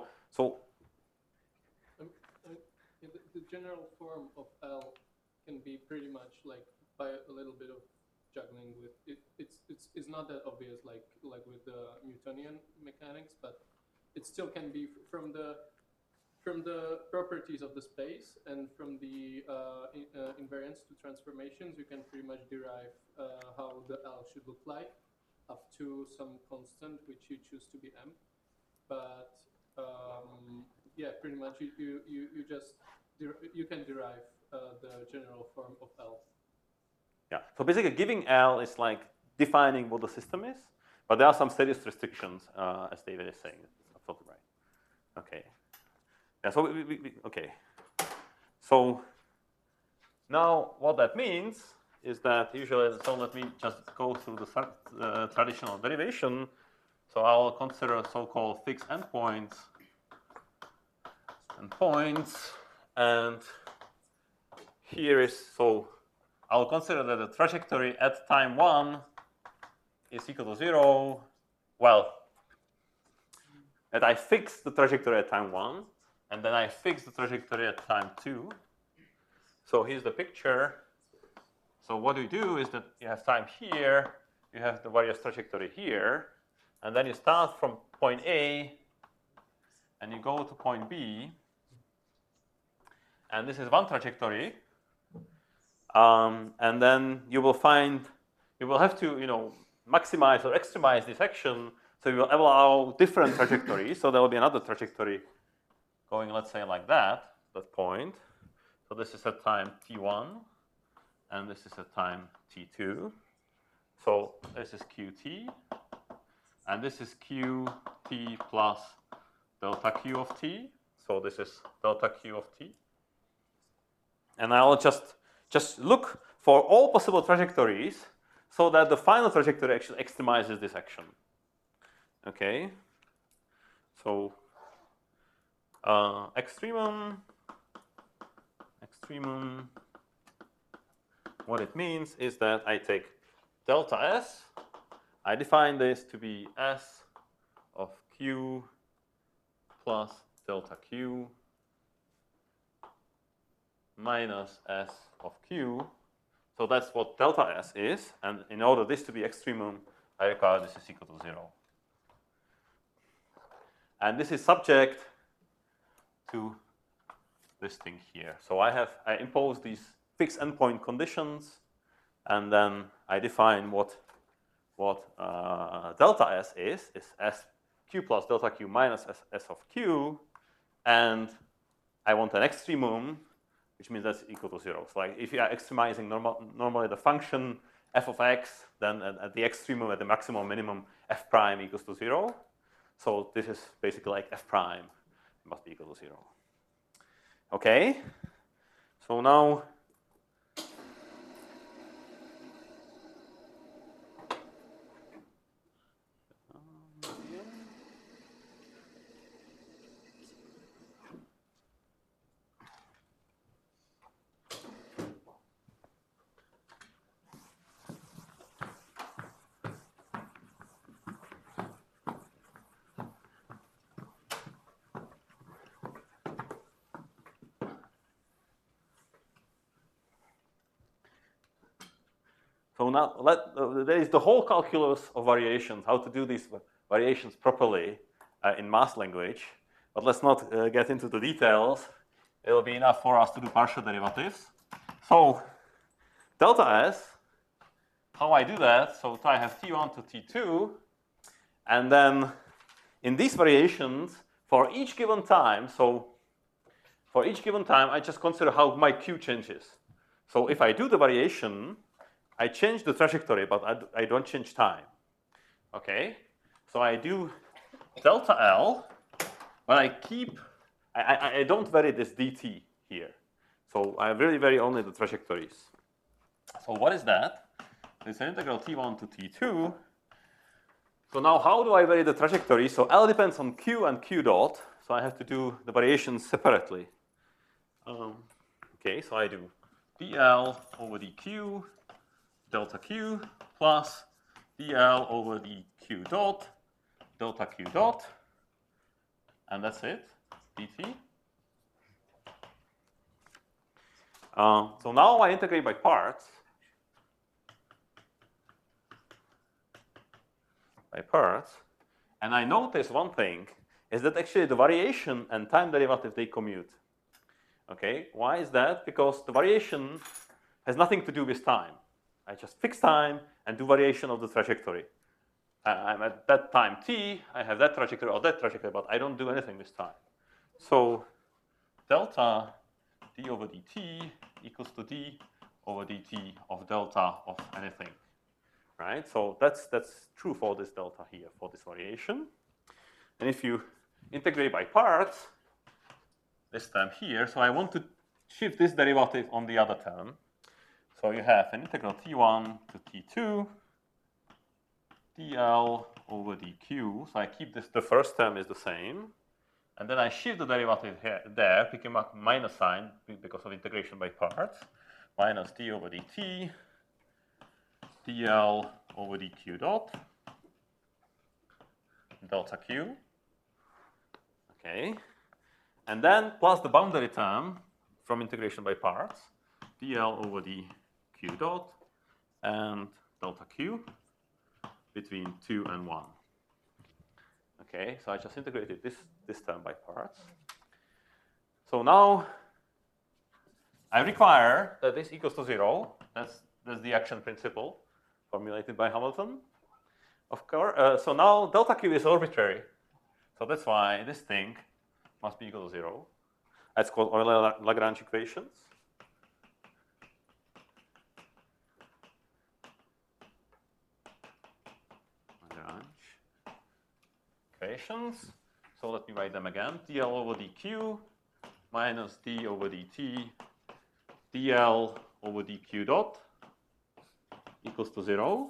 the general form of L can be pretty much like by a little bit of juggling with it. It's not that obvious like with the Newtonian mechanics, but it still can be from the properties of the space and from the invariance to transformations. You can pretty much derive how the L should look like up to some constant which you choose to be m. But yeah, pretty much you can derive the general form of L. Yeah. So basically, giving L is like defining what the system is, but there are some serious restrictions, as David is saying. That's absolutely right. Okay. Yeah. So okay. So now what that means is that usually, so let me just go through the traditional derivation. So I'll consider so-called fixed endpoints and here is, so I'll consider that the trajectory at time 1 is equal to 0. Well, that I fix the trajectory at time 1, and then I fix the trajectory at time 2. So here's the picture. So what you do is that you have time here, you have the various trajectory here, and then you start from point A, and you go to point B, and this is one trajectory. And then you will have to, maximize or extremize this action. So you will allow different trajectories. So there will be another trajectory going, let's say, like that point. So this is at time t1, and this is at time t2. So this is qt, and this is qt plus delta q of t. So this is delta q of t. And I'll just look for all possible trajectories so that the final trajectory actually extremizes this action. Okay. So extremum, what it means is that I take delta s, I define this to be s of q plus delta q minus s of q. So that's what delta s is, and in order this to be extremum, I require this is equal to 0. And this is subject to this thing here. So I impose these fixed endpoint conditions, and then I define what delta s is s q plus delta q minus s of q, and I want an extremum, which means that's equal to 0. So like if you are extremizing normally the function f of x, then at the extremum, at the maximum minimum, f prime equals to 0. So this is basically like f prime must be equal to 0. Okay. So now there is the whole calculus of variations, how to do these variations properly in math language. But let's not get into the details. It will be enough for us to do partial derivatives. So delta s, how I do that, so I have t1 to t2. And then in these variations, for each given time, I just consider how my q changes. So if I do the variation, I change the trajectory, but I don't change time. Okay? So I do delta L, but I don't vary this dt here. So I really vary only the trajectories. So what is that? It's an integral t1 to t2. So now how do I vary the trajectory? So L depends on q and q dot. So I have to do the variations separately. Okay, so I do dl over dq delta q plus dl over dq dot delta q dot, and that's it, dt. So now I integrate by parts. And I notice one thing is that actually the variation and time derivative, they commute. Okay, why is that? Because the variation has nothing to do with time. I just fix time and do variation of the trajectory. I'm at that time t, I have that trajectory or that trajectory, but I don't do anything with time. So delta d over dt equals to d over dt of delta of anything. Right? So that's true for this delta here, for this variation. And if you integrate by parts, this term here, so I want to shift this derivative on the other term. So you have an integral t1 to t2 dl over dq. So I keep this, the first term is the same. And then I shift the derivative here, there, picking up minus sign because of integration by parts. Minus d over dt dl over dq dot delta q. Okay. And then plus the boundary term from integration by parts, dl over dq dot and delta q between 2 and 1. Okay, so I just integrated this term by parts. So now I require that this equals to 0. That's the action principle formulated by Hamilton. Of course, so now delta Q is arbitrary. So that's why this thing must be equal to 0. That's called Euler-Lagrange equations. Lagrange equations. So let me write them again. dl over dq minus d over dt dl over dq dot equals to 0.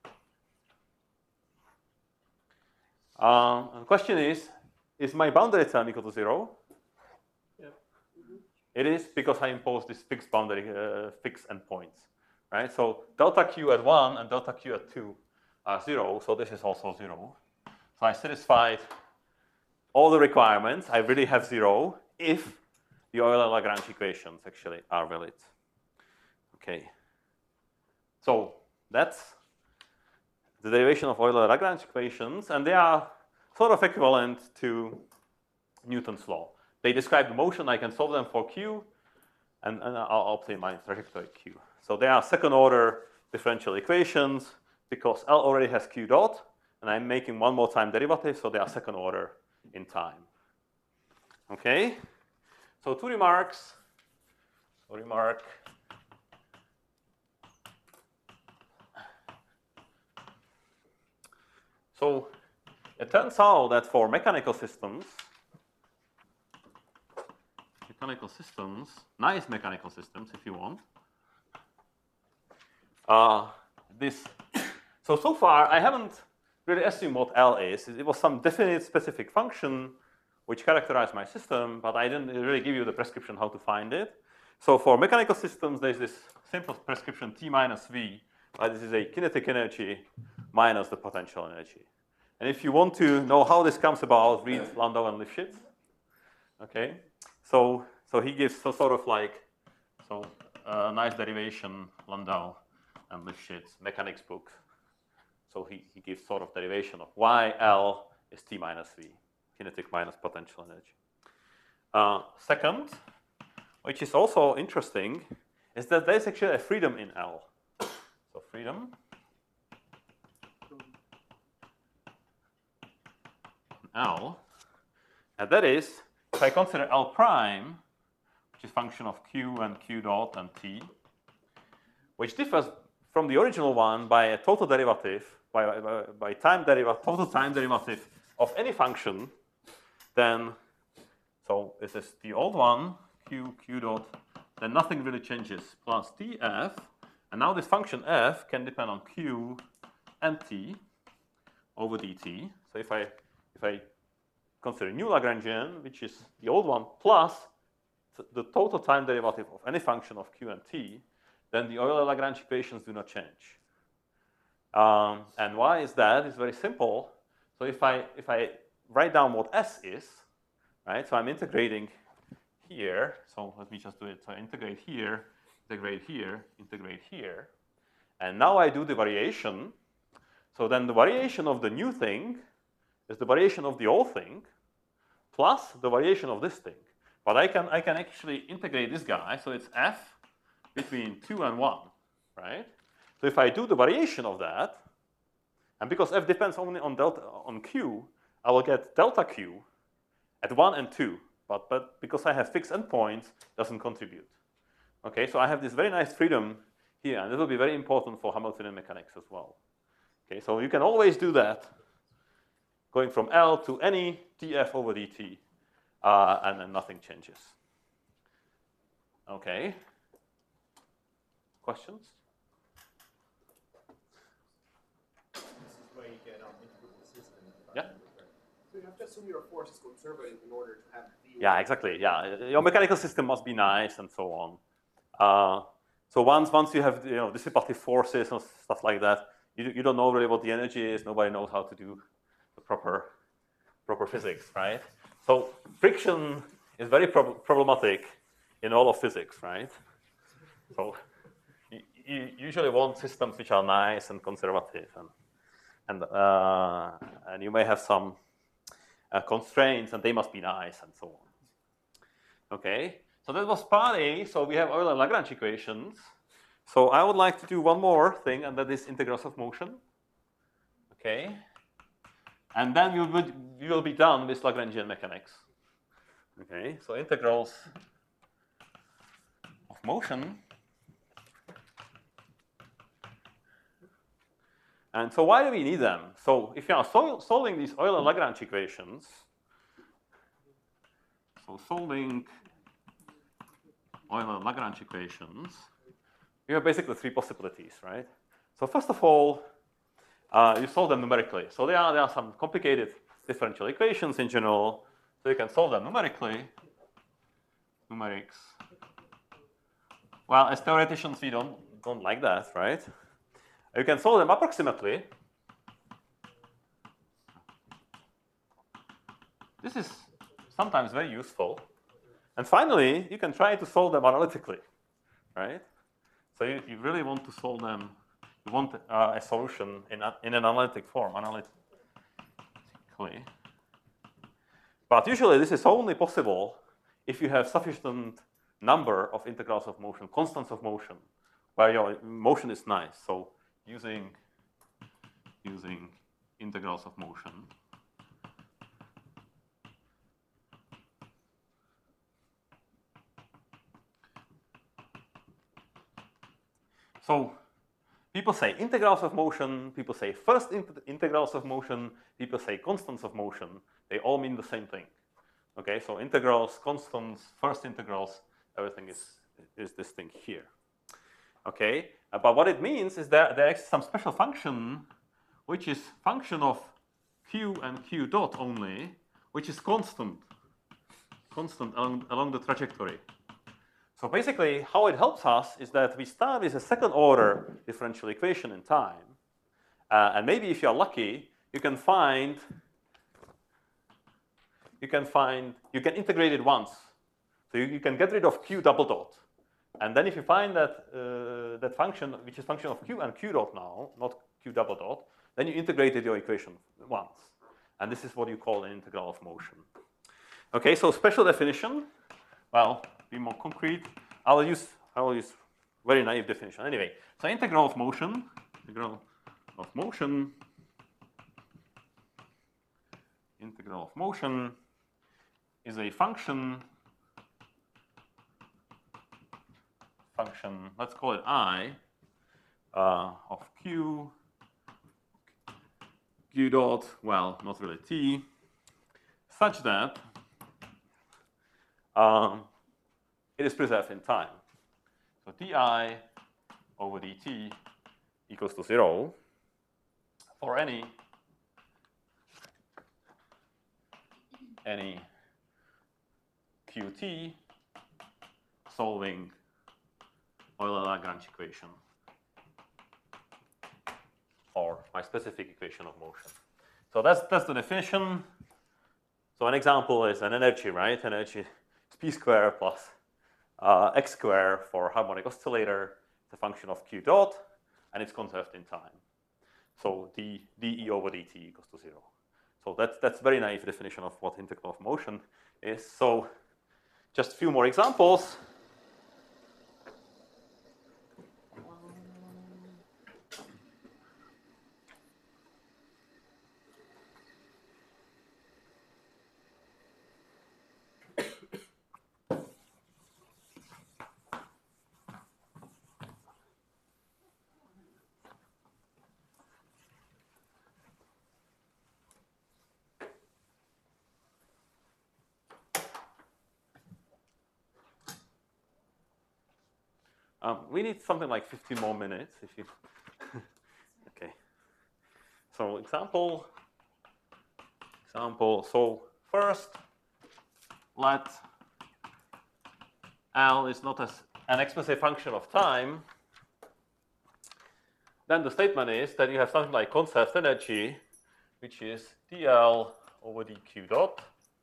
The question is my boundary term equal to 0? Yep. It is, because I impose this fixed boundary, fixed endpoints, right? So delta q at 1 and delta q at 2 are 0, so this is also 0. So I satisfied all the requirements. I really have 0 if the Euler-Lagrange equations actually are valid. Okay. So that's the derivation of Euler-Lagrange equations, and they are sort of equivalent to Newton's law. They describe the motion. I can solve them for q, and I'll obtain my trajectory q. So they are second-order differential equations because L already has q dot, and I'm making one more time derivative, so they are second-order in time. Okay? So two remarks. So it turns out that for mechanical systems, nice mechanical systems, if you want, so far I haven't really assumed what L is. It was some definite specific function which characterized my system, but I didn't really give you the prescription how to find it. So for mechanical systems, there's this simple prescription T minus V. This is a kinetic energy minus the potential energy. And if you want to know how this comes about, read Landau and Lifshitz. Okay, so he gives sort of like a nice derivation, Landau and Lifshitz, mechanics book. So he gives sort of derivation of why L is T minus V, kinetic minus potential energy. Second, which is also interesting, is that there's actually a freedom in L. So freedom L, and that is, if I consider L prime, which is function of q and q dot and t, which differs from the original one by a total derivative, by time derivative, total time derivative of any function, then, so this is the old one, q dot, then nothing really changes, plus tf, and now this function f can depend on q and t over dt. So if I consider new Lagrangian, which is the old one, plus the total time derivative of any function of q and t, then the Euler-Lagrange equations do not change. And why is that? It's very simple. So if I write down what S is, right? So I'm integrating here. So let me just do it. So I integrate here, integrate here, integrate here. And now I do the variation. So then the variation of the new thing is the variation of the old thing plus the variation of this thing. But I can actually integrate this guy. So it's f between 2 and 1, right? So if I do the variation of that, and because f depends only on q, I will get delta q at 1 and 2. But because I have fixed endpoints, it doesn't contribute. Okay, so I have this very nice freedom here, and this will be very important for Hamiltonian mechanics as well. Okay, so you can always do that, going from L to any df over dt, and then nothing changes. Okay. Questions? This is where you get integrable systems. Yeah. So you have to assume your force is conservative in order to have the. Yeah, exactly. Yeah, your mechanical system must be nice and so on. So once you have dissipative forces and stuff like that, you don't know really what the energy is. Nobody knows how to do the proper physics, right? So friction is very problematic in all of physics, right? So you usually want systems which are nice and conservative, and you may have some constraints, and they must be nice and so on. Okay, So that was part A. So we have Euler-Lagrange equations. So I would like to do one more thing, and that is integrals of motion. Okay. And then we will be done with Lagrangian mechanics. Okay. So integrals of motion. And so why do we need them? So if you are solving these Euler-Lagrange equations, so solving Euler-Lagrange equations, you have basically three possibilities, right? So first of all, you solve them numerically. So there are some complicated differential equations in general, so you can solve them numerically. Numerics. Well, as theoreticians, we don't like that, right? You can solve them approximately. This is sometimes very useful. And finally, you can try to solve them analytically, right? So you really want to solve them. You want a solution in an analytic form, analytically. But usually, this is only possible if you have sufficient number of integrals of motion, constants of motion, where your motion is nice. So using integrals of motion. So people say integrals of motion, people say first integrals of motion, people say constants of motion. They all mean the same thing. Okay, so integrals, constants, first integrals, everything is this thing here. Okay, but what it means is that there is some special function which is function of q and q dot only, which is constant along the trajectory. So basically, how it helps us is that we start with a second order differential equation in time. And maybe if you're lucky, you can integrate it once. So you can get rid of q double dot. And then if you find that that function, which is function of q and q dot now, not q double dot, then you integrated your equation once. And this is what you call an integral of motion. Okay, so special definition. Well, be more concrete. I will use very naive definition. Anyway, so integral of motion is a function, let's call it I, of q dot, well, not really t, such that it is preserved in time. So di over dt equals to 0 for any qt solving Euler-Lagrange equation or my specific equation of motion. So that's the definition. So an example is an energy, right? Energy is p squared plus x squared for harmonic oscillator. It's a function of q dot, and it's conserved in time. So dE over dt equals to 0. So that's very naive definition of what integral of motion is. So just a few more examples. We need something like 15 more minutes if you. Okay. So example. So first, let L is not as an explicit function of time. Then the statement is that you have something like conserved energy, which is dL over dq dot,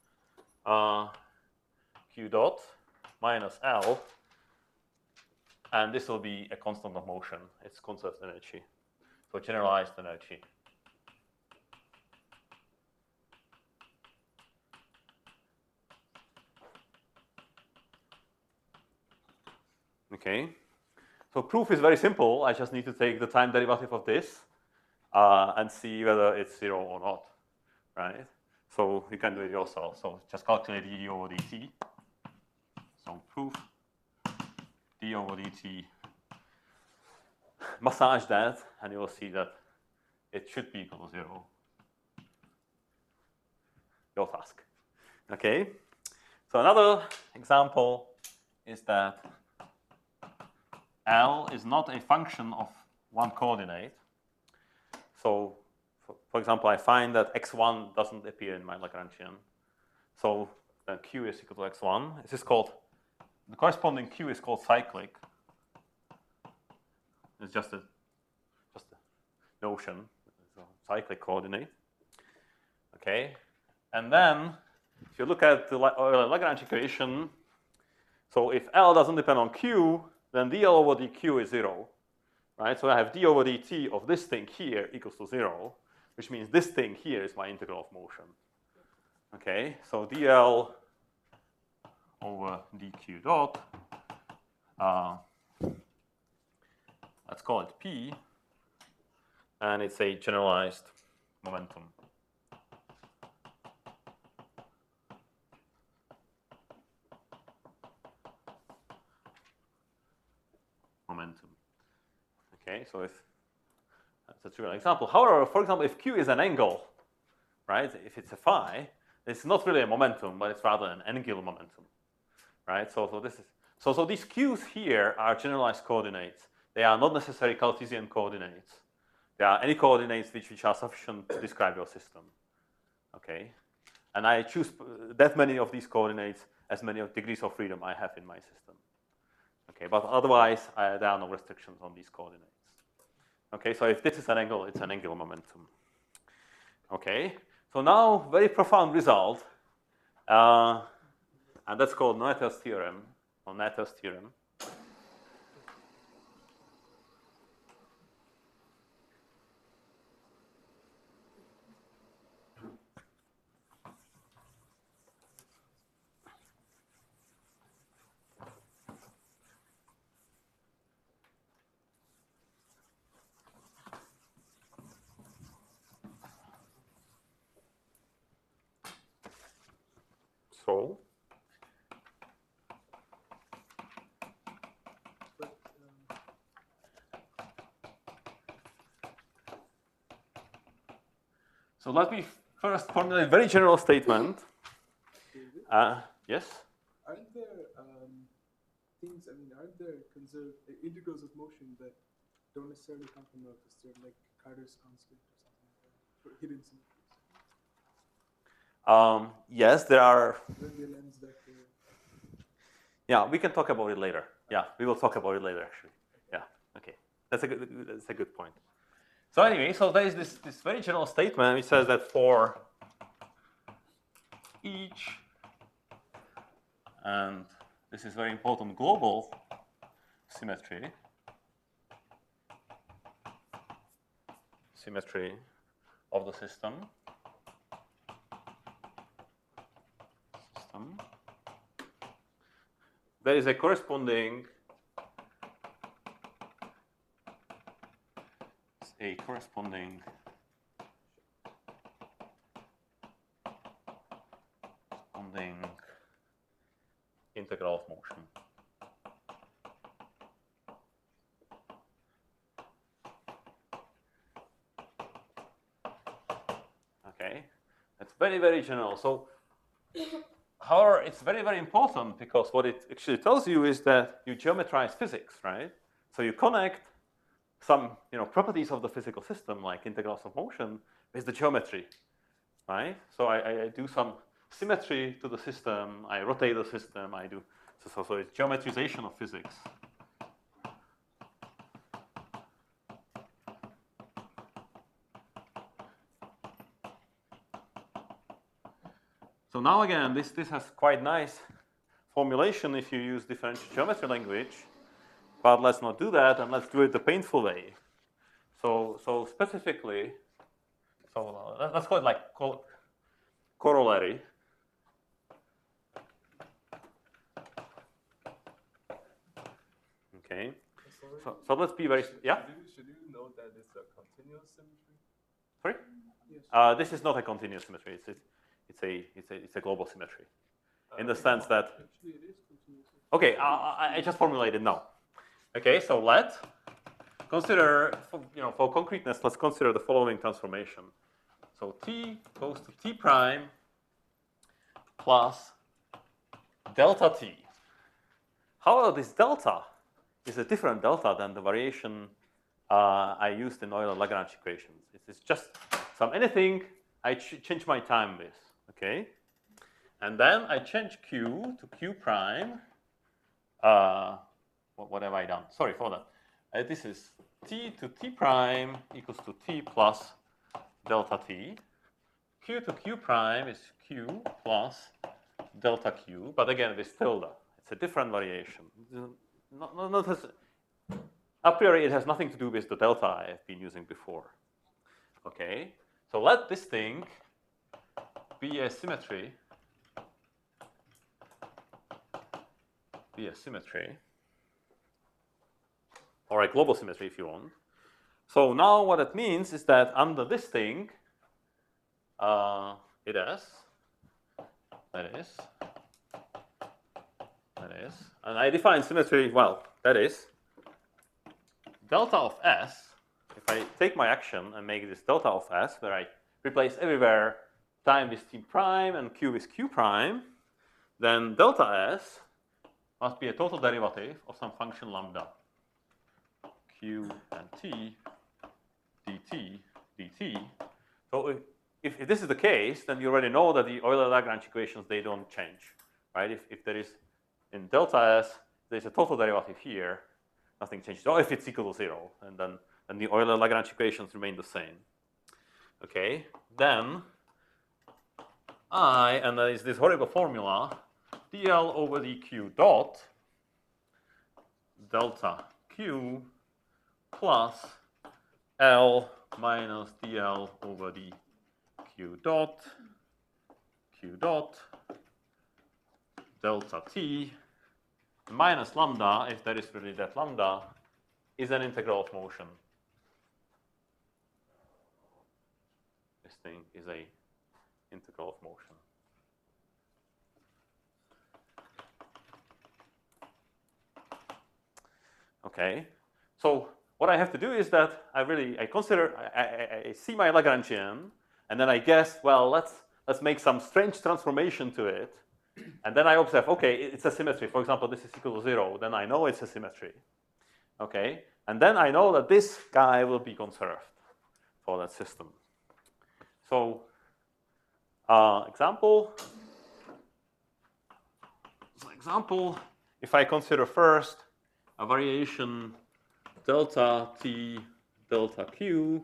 q dot minus L. And this will be a constant of motion. It's conserved energy. So generalized energy. Okay. So proof is very simple. I just need to take the time derivative of this and see whether it's 0 or not, right? So you can do it yourself. So just calculate d over dt. So proof d over dt. Massage that, and you will see that it should be equal to 0. Your task. Okay. So another example is that L is not a function of one coordinate. So, for example, I find that x1 doesn't appear in my Lagrangian. So then Q is equal to x1. This is called, the corresponding Q is called cyclic. It's just a notion, it's a cyclic coordinate. Okay, and then if you look at the Lagrange equation, so if L doesn't depend on Q, then dl over dq is 0, right? So I have d over dt of this thing here equals to 0, which means this thing here is my integral of motion. Okay, so dl over dq dot, let's call it P, and it's a generalized momentum. Okay, so if that's a trivial example. However, for example, if Q is an angle, right? If it's a phi, it's not really a momentum, but it's rather an angular momentum, right? So these Q's here are generalized coordinates. They are not necessarily Cartesian coordinates. They are any coordinates which are sufficient to describe your system. Okay, and I choose that many of these coordinates as many of degrees of freedom I have in my system. Okay, but otherwise there are no restrictions on these coordinates. Okay, so if this is an angle, it's an angular momentum. Okay, so now very profound result, and that's called Noether's theorem, or Noether's theorem. So, so let me first formulate a very general statement. Yes? Aren't there things, aren't there integrals of motion that don't necessarily come from Noether's theorem, like Carter's constant or something like that, for hidden symmetries? Yes, there are. Lens vector. Yeah, we can talk about it later. Yeah, we will talk about it later, actually. Yeah, okay. That's a good point. So anyway, so there is this very general statement which says that for each, and this is very important, global symmetry of the system, there is a corresponding integral of motion. Okay, that's very, very general. So, however, it's very, very important because what it actually tells you is that you geometrize physics, right? So you connect some, properties of the physical system, like integrals of motion, with the geometry, right? So I do some symmetry to the system. I rotate the system. I do so it's geometrization of physics. So now again, this has quite nice formulation if you use differential geometry language, but let's not do that, and let's do it the painful way. So specifically, let's call it like corollary. Okay. Sorry. So let's be very yeah. Should you know that it's a continuous symmetry? Sorry. Yes. This is not a continuous symmetry. It's a global symmetry, in the sense that. Actually, it is continuous. Okay, I just formulated now. Okay, so let's consider, for concreteness, let's consider the following transformation. So t goes to t prime plus delta t. However, this delta is a different delta than the variation I used in Euler-Lagrange equations. It's just anything I change my time with, okay? And then I change q to q prime. What have I done? Sorry for that. This is t to t prime equals to t plus delta t. Q to q prime is q plus delta q, but again with tilde. It's a different variation. A priori, it has nothing to do with the delta I have been using before. Okay, so let this thing be a symmetry. Or a global symmetry if you want. So now what it means is that under this thing, it is, and I define symmetry, well, that is delta of S. If I take my action and make this delta of S, where I replace everywhere time with t prime and q with q prime, then delta S must be a total derivative of some function lambda. Q and t dt. So if this is the case, then you already know that the Euler-Lagrange equations, they don't change, right? If there is in delta S, there's a total derivative here, nothing changes. Or if it's equal to 0, and then the Euler-Lagrange equations remain the same. Okay, then and there is this horrible formula, dl over dq dot delta q plus L minus dl over dq dot delta t minus lambda, if there is really that lambda, is an integral of motion. This thing is a integral of motion. Okay, so what I have to do is that I see my Lagrangian, and then I guess, well, let's make some strange transformation to it, and then I observe, okay, it's a symmetry. For example, this is equal to 0. Then I know it's a symmetry. Okay, and then I know that this guy will be conserved for that system. So, example, if I consider first a variation delta t delta q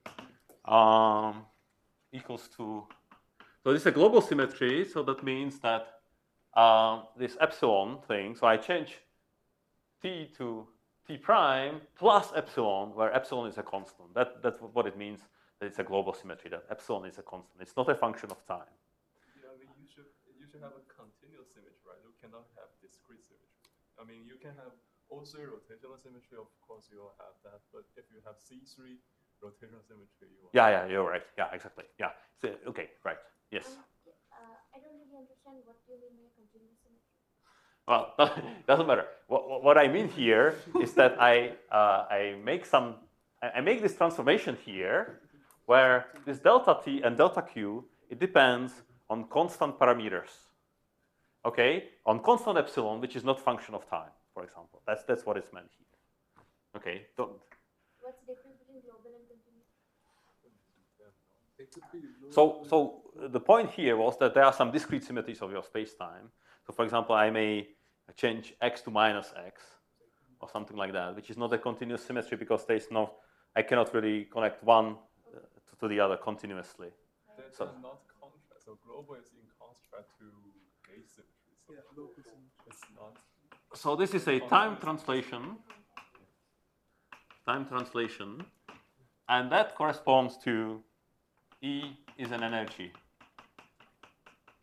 equals to, so this is a global symmetry, so that means that this epsilon thing, so I change t to t prime plus epsilon, where epsilon is a constant. That's what it means, that it's a global symmetry, that epsilon is a constant. It's not a function of time. Yeah, I mean, you should have a continuous symmetry, right? You cannot have discrete symmetry. I mean, you can have O3 rotational symmetry, of course you will have that, but if you have C3 rotational symmetry, you will. Yeah, you're right. Yeah, exactly. Yeah. So, okay, right. Yes. I don't really understand what you mean by continuous symmetry. Well, doesn't matter. What I mean here is that I make this transformation here, where this delta t and delta q, it depends on constant parameters. Okay, on constant epsilon, which is not function of time, for example. That's what it's meant here. Okay, don't. What's the difference between global and continuous? So the point here was that there are some discrete symmetries of your space-time. So for example, I may change x to minus x or something like that, which is not a continuous symmetry because there is no, I cannot really connect one to the other continuously. That's So not contrast. So global is in contrast to asymmetry. So Yeah, local symmetry. it's not. so this is a time translation, and that corresponds to E is an energy.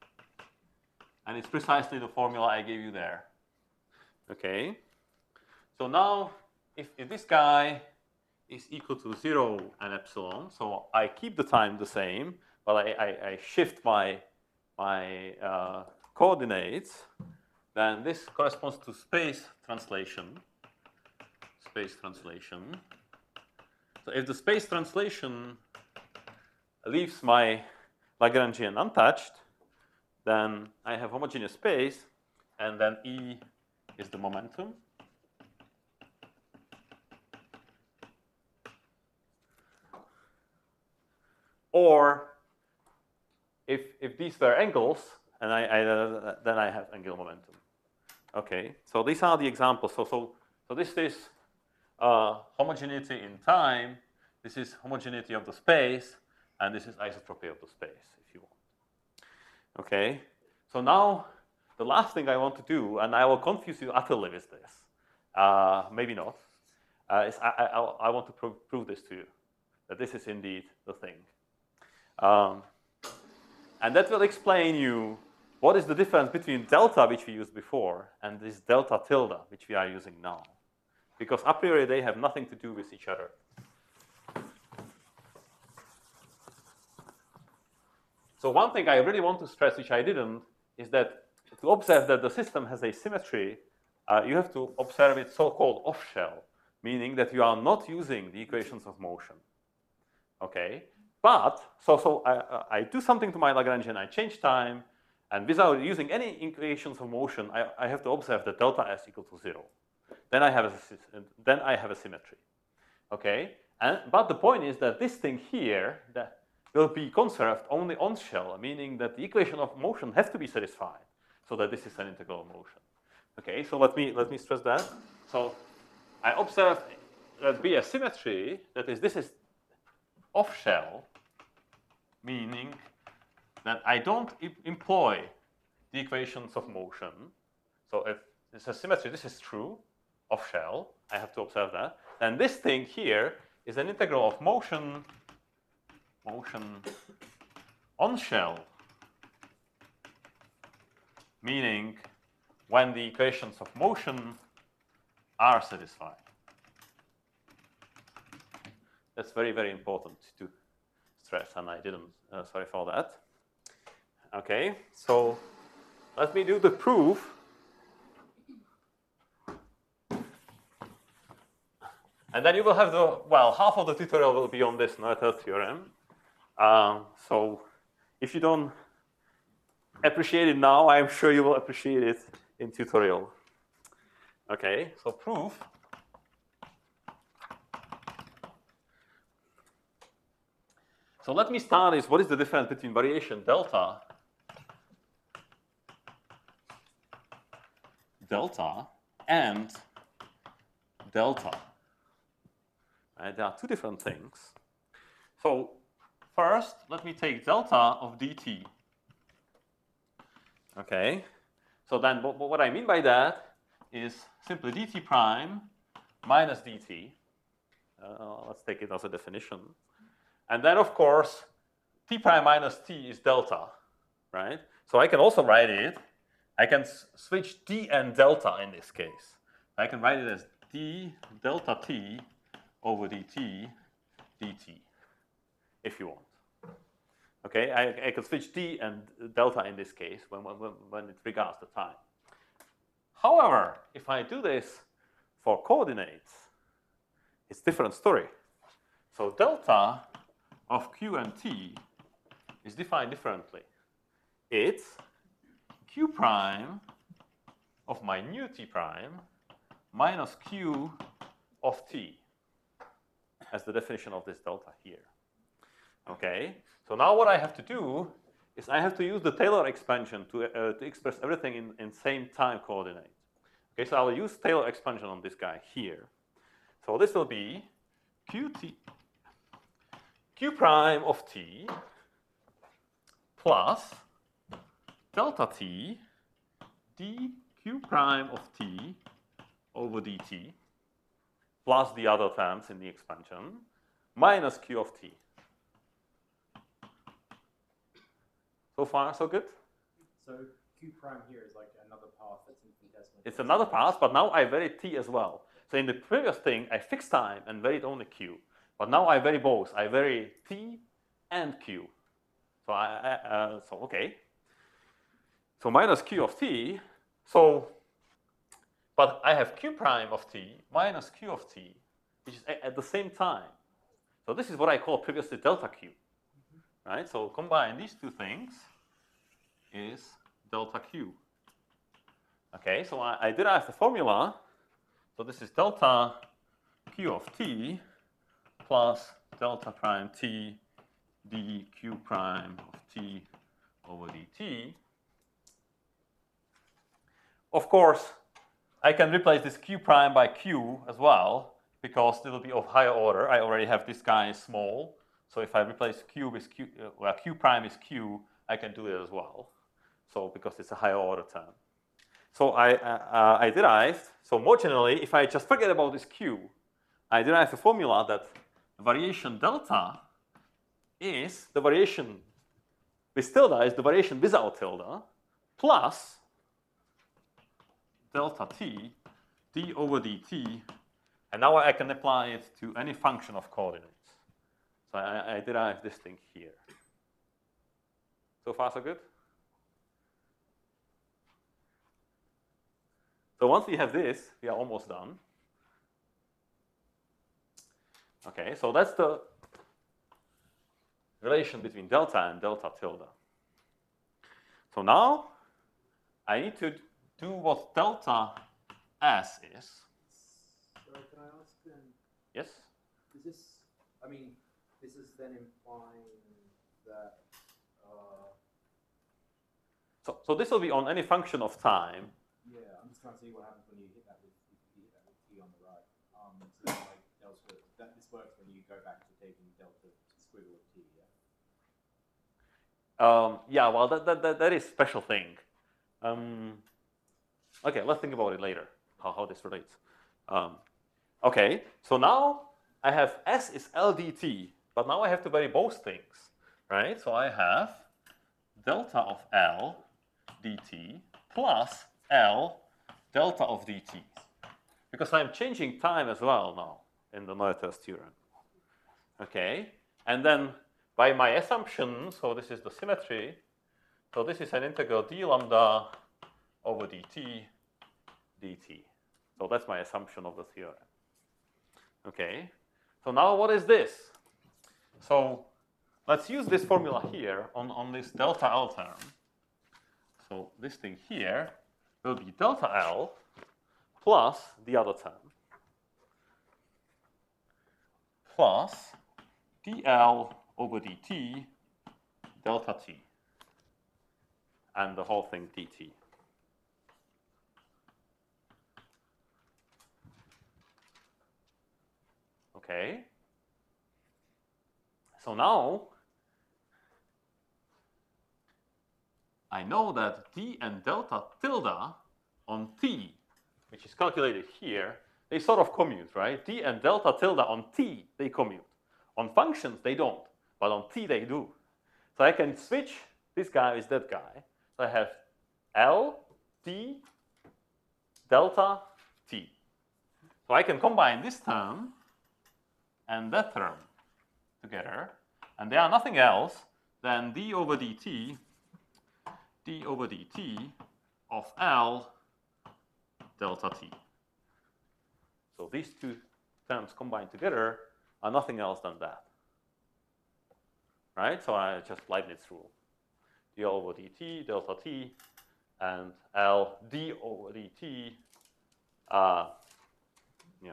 And it's precisely the formula I gave you there. Okay. So now, if this guy is equal to 0 and epsilon, so I keep the time the same, but I shift my coordinates, then this corresponds to space translation. Space translation. So if the space translation leaves my Lagrangian untouched, then I have homogeneous space, and then E is the momentum. Or if these were angles, and then I have angular momentum. Okay, so these are the examples. So this is homogeneity in time. This is homogeneity of the space, and this is isotropy of the space, if you want. Okay, so now the last thing I want to do, and I will confuse you utterly with this, maybe not, is I want to prove this to you, that this is indeed the thing. And that will explain you what is the difference between delta, which we used before, and this delta tilde, which we are using now. Because a priori, they have nothing to do with each other. So one thing I really want to stress, which I didn't, is that to observe that the system has a symmetry, you have to observe it so-called off-shell, meaning that you are not using the equations of motion. Okay? But, so I do something to my Lagrangian, I change time, and without using any equations of motion, I have to observe that delta S equal to 0. Then I have a symmetry. Okay? But the point is that this thing here that will be conserved only on shell, meaning that the equation of motion has to be satisfied, so that this is an integral motion. Okay, so let me stress that. So I observe that be a symmetry, that is, this is off shell, meaning that I don't employ the equations of motion. So if it's a symmetry, this is true, off shell, I have to observe that. And this thing here is an integral of motion on shell, meaning when the equations of motion are satisfied. That's very, very important to stress, and I didn't, sorry for that. Okay, so let me do the proof. And then you will have half of the tutorial will be on this Noether theorem. So if you don't appreciate it now, I'm sure you will appreciate it in tutorial. Okay, so proof. So let me start with what is the difference between variation delta and delta. Right, there are two different things. So first, let me take delta of dt. Okay, so then what I mean by that is simply dt prime minus dt. Let's take it as a definition. And then, of course, t prime minus t is delta, right? So I can also write it. I can switch d and delta in this case. I can write it as d delta t over dt, if you want. Okay, I can switch d and delta in this case when it regards the time. However, if I do this for coordinates, it's a different story. So delta of q and t is defined differently. It's q prime of my new t prime minus q of t as the definition of this delta here. Okay, so now what I have to do is I have to use the Taylor expansion to express everything in same time coordinate. Okay, so I will use Taylor expansion on this guy here. So this will be q prime of t plus delta t dq prime of t over dt plus the other terms in the expansion minus q of t. So far, so good? So Q prime here is like another path that's infinitesimal. It's another path, but now I vary t as well. So in the previous thing, I fixed time and varied only q. But now I vary both. I vary t and q. So okay. So minus q of t. So, but I have q prime of t minus q of t, which is at the same time. So this is what I call previously delta q. Right? So combine these two things is delta q. Okay, so I derive the formula. So this is delta q of t plus delta prime t dq prime of t over dt. Of course, I can replace this q prime by q as well, because it will be of higher order. I already have this guy small. So if I replace q with q, where q prime is q, I can do it as well. So because it's a higher order term. So I derived, so more generally, if I just forget about this q, I derive a formula that variation delta is the variation with tilde is the variation without tilde plus delta t d over dt, and now I can apply it to any function of coordinates. So I derive this thing here. So far, so good? So once we have this, we are almost done. Okay, so that's the relation between delta and delta tilde. So now I need to do what delta s is. Sorry, can I ask then? Yes? Is this, I mean, this is then implying that. So this will be on any function of time. Yeah, I'm just trying to see what happens when you hit that with t on the right. So like this works when you go back to taking delta squiggle of t. Yeah. Yeah, well, that is a special thing. Okay, let's think about it later, how this relates. Okay, so now I have s is L dt, but now I have to vary both things, right? So I have delta of L dt plus L delta of dt, because I'm changing time as well now in the Noether's theorem. Okay, and then by my assumption, so this is the symmetry, so this is an integral d lambda over dt dt. So that's my assumption of the theorem. Okay, so now what is this? So let's use this formula here on this delta L term. So this thing here will be delta L plus the other term plus dl over dt delta t and the whole thing dt. Okay. So now I know that d and delta tilde on t, which is calculated here, they sort of commute, right? d and delta tilde on t, they commute. On functions, they don't, but on t, they do. So I can switch this guy with that guy. So I have L, d, delta, t. So I can combine this term and that term together, and they are nothing else than d over dt of L delta t. So these two terms combined together are nothing else than that. Right? So I just Leibniz rule. d over dt delta t and L d over dt. Yeah.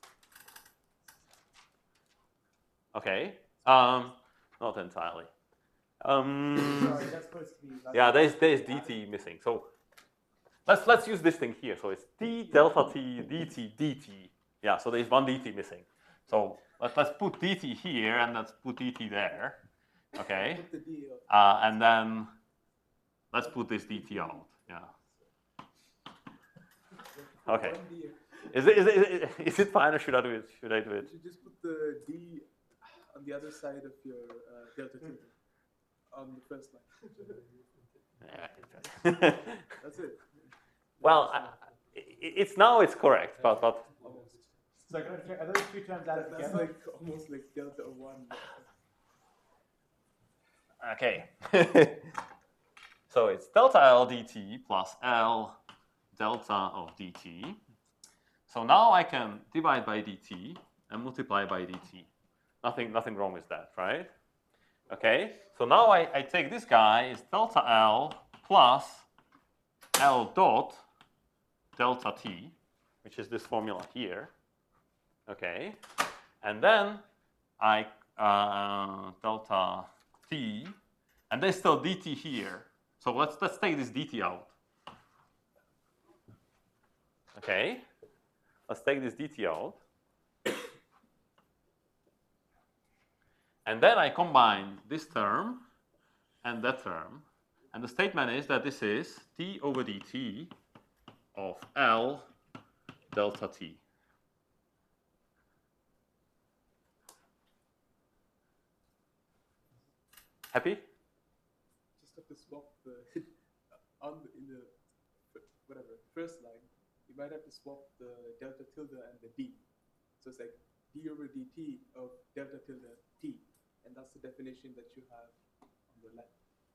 Okay. Not entirely. Sorry, that's supposed to be. Yeah, there's dt missing. So let's use this thing here. So it's d delta t dt dt. Yeah. So there's one dt missing. So let's put dt here and let's put dt there. Okay. Put the D out. And then let's put this dt out. Yeah. Okay. One D. Is it fine or should I do it? Should I do it? You should just put the D on the other side of your delta tilde on the first line. That's it. Well, it's correct, but Almost. So are those two terms added That's together? like almost like delta of 1. okay. So it's delta L dt plus L delta of dt. So now I can divide by dt and multiply by dt. Nothing wrong with that, right? Okay. So now I take this guy is delta L plus L dot delta t, which is this formula here. Okay. And then I delta t, and there's still dt here. So let's take this dt out. Okay. Let's take this dt out. And then I combine this term and that term. And the statement is that this is t over dt of L delta t. Happy? Just have to swap the in the whatever first line. You might have to swap the delta tilde and the d. So it's like d over dt of delta tilde t, and that's the definition that you have on the left.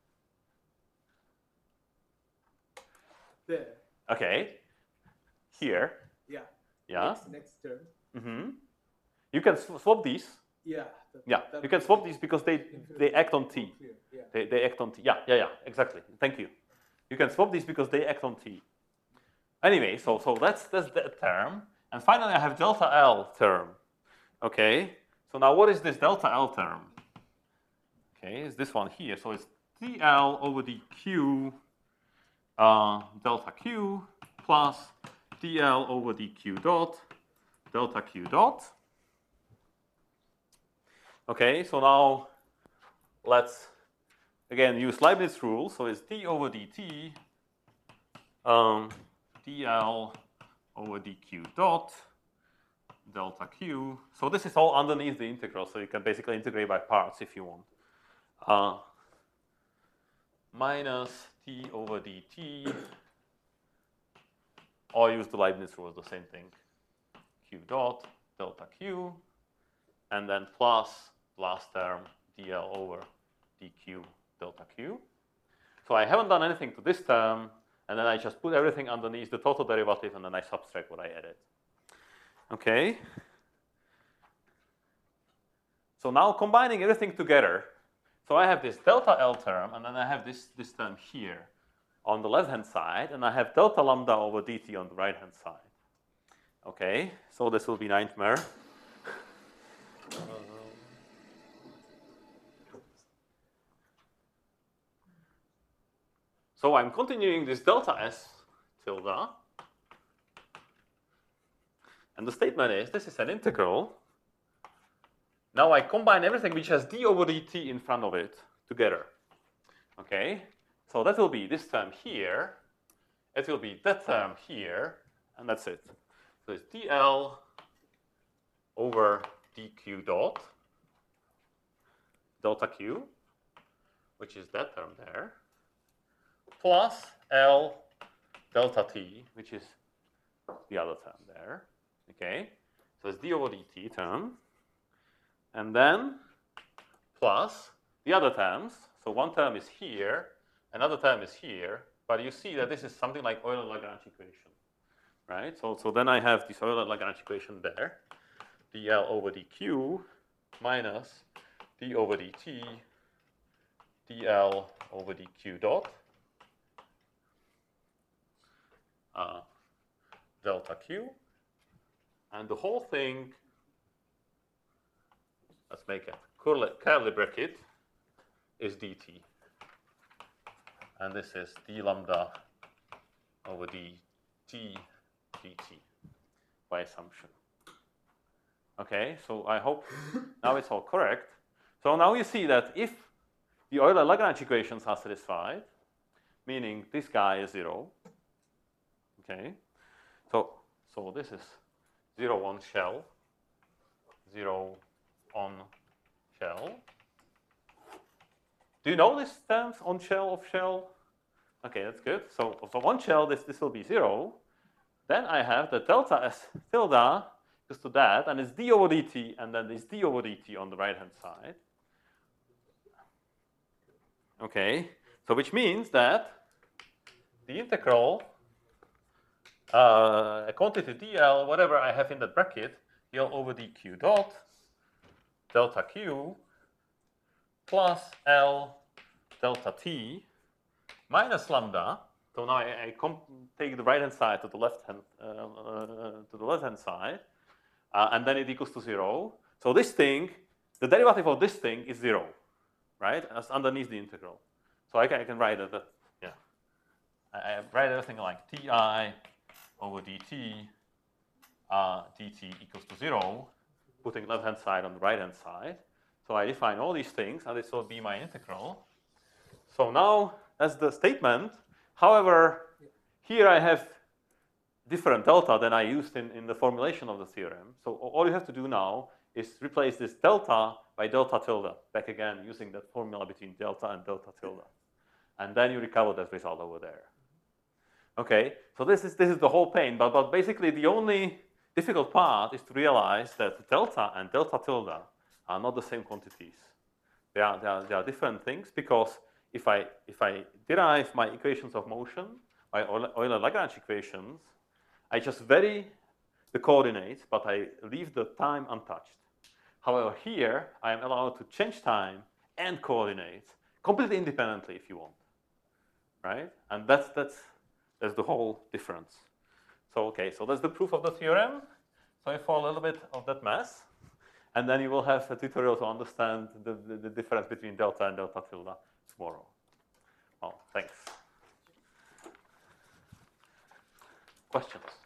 There. Okay. Here. Yeah. Yeah. Next term. Mm-hmm. You can swap these. Yeah. Yeah. You can swap these because they act on t. Yeah. They act on t. Yeah. Exactly. Thank you. You can swap these because they act on t. Anyway, so that's the term. And finally, I have delta L term. Okay. So now what is this delta L term? Okay, it's this one here. So it's dl over dq delta q plus dl over dq dot delta q dot. Okay, so now let's again use Leibniz rule. So it's d over dt dl over dq dot delta q. So this is all underneath the integral, so you can basically integrate by parts if you want. Minus t over dt, or use the Leibniz rule, the same thing. Q dot delta q, and then plus last term dl over dq delta q. So I haven't done anything to this term, and then I just put everything underneath the total derivative, and then I subtract what I added. Okay. So now combining everything together. So I have this delta L term, and then I have this term here on the left-hand side, and I have delta lambda over dt on the right-hand side. Okay, so this will be nightmare. So I'm continuing this delta S tilde. And the statement is, this is an integral. Now I combine everything which has d over dt in front of it together. Okay, so that will be this term here. It will be that term here, and that's it. So it's dl over dq dot delta q, which is that term there, plus L delta t, which is the other term there. Okay, so it's d over dt term, and then plus the other terms. So one term is here, another term is here, but you see that this is something like Euler-Lagrange equation, right? So then I have this Euler-Lagrange equation there, dl over dq minus d over dt dl over dq dot delta q, and the whole thing, let's make it curly bracket, is dt. And this is d lambda over dt dt by assumption. Okay, so I hope now it's all correct. So now you see that if the Euler-Lagrange equations are satisfied, meaning this guy is 0, okay, so this is 0 on shell, 0 on shell. Do you know this terms on shell of shell? Okay, that's good. So for one shell, this will be 0. Then I have the delta S tilde equals to that, and it's d over dt, and then there's d over dt on the right-hand side. Okay, so which means that the integral, a quantity dl, whatever I have in that bracket, dl over dq dot delta q plus L delta t minus lambda. So now I take the right hand side to the left hand side, and then it equals to 0. So this thing, the derivative of this thing is 0, right? As underneath the integral. So I can write it. Yeah, I write everything like ti over dt, dt equals to 0, putting left hand side on the right hand side. So I define all these things, and this will be my integral. So now, as the statement, however, here I have different delta than I used in the formulation of the theorem. So all you have to do now is replace this delta by delta tilde, back again using that formula between delta and delta tilde. And then you recover that result over there. Okay, so this is the whole pain, but basically the only difficult part is to realize that delta and delta tilde are not the same quantities. They are different things, because if I derive my equations of motion, my Euler-Lagrange equations, I just vary the coordinates, but I leave the time untouched. However, here I am allowed to change time and coordinates completely independently if you want, right? And that's the whole difference. So okay, so that's the proof of the theorem. Sorry for a little bit of that mess. And then you will have a tutorial to understand the difference between delta and delta tilde tomorrow. Well, thanks. Questions?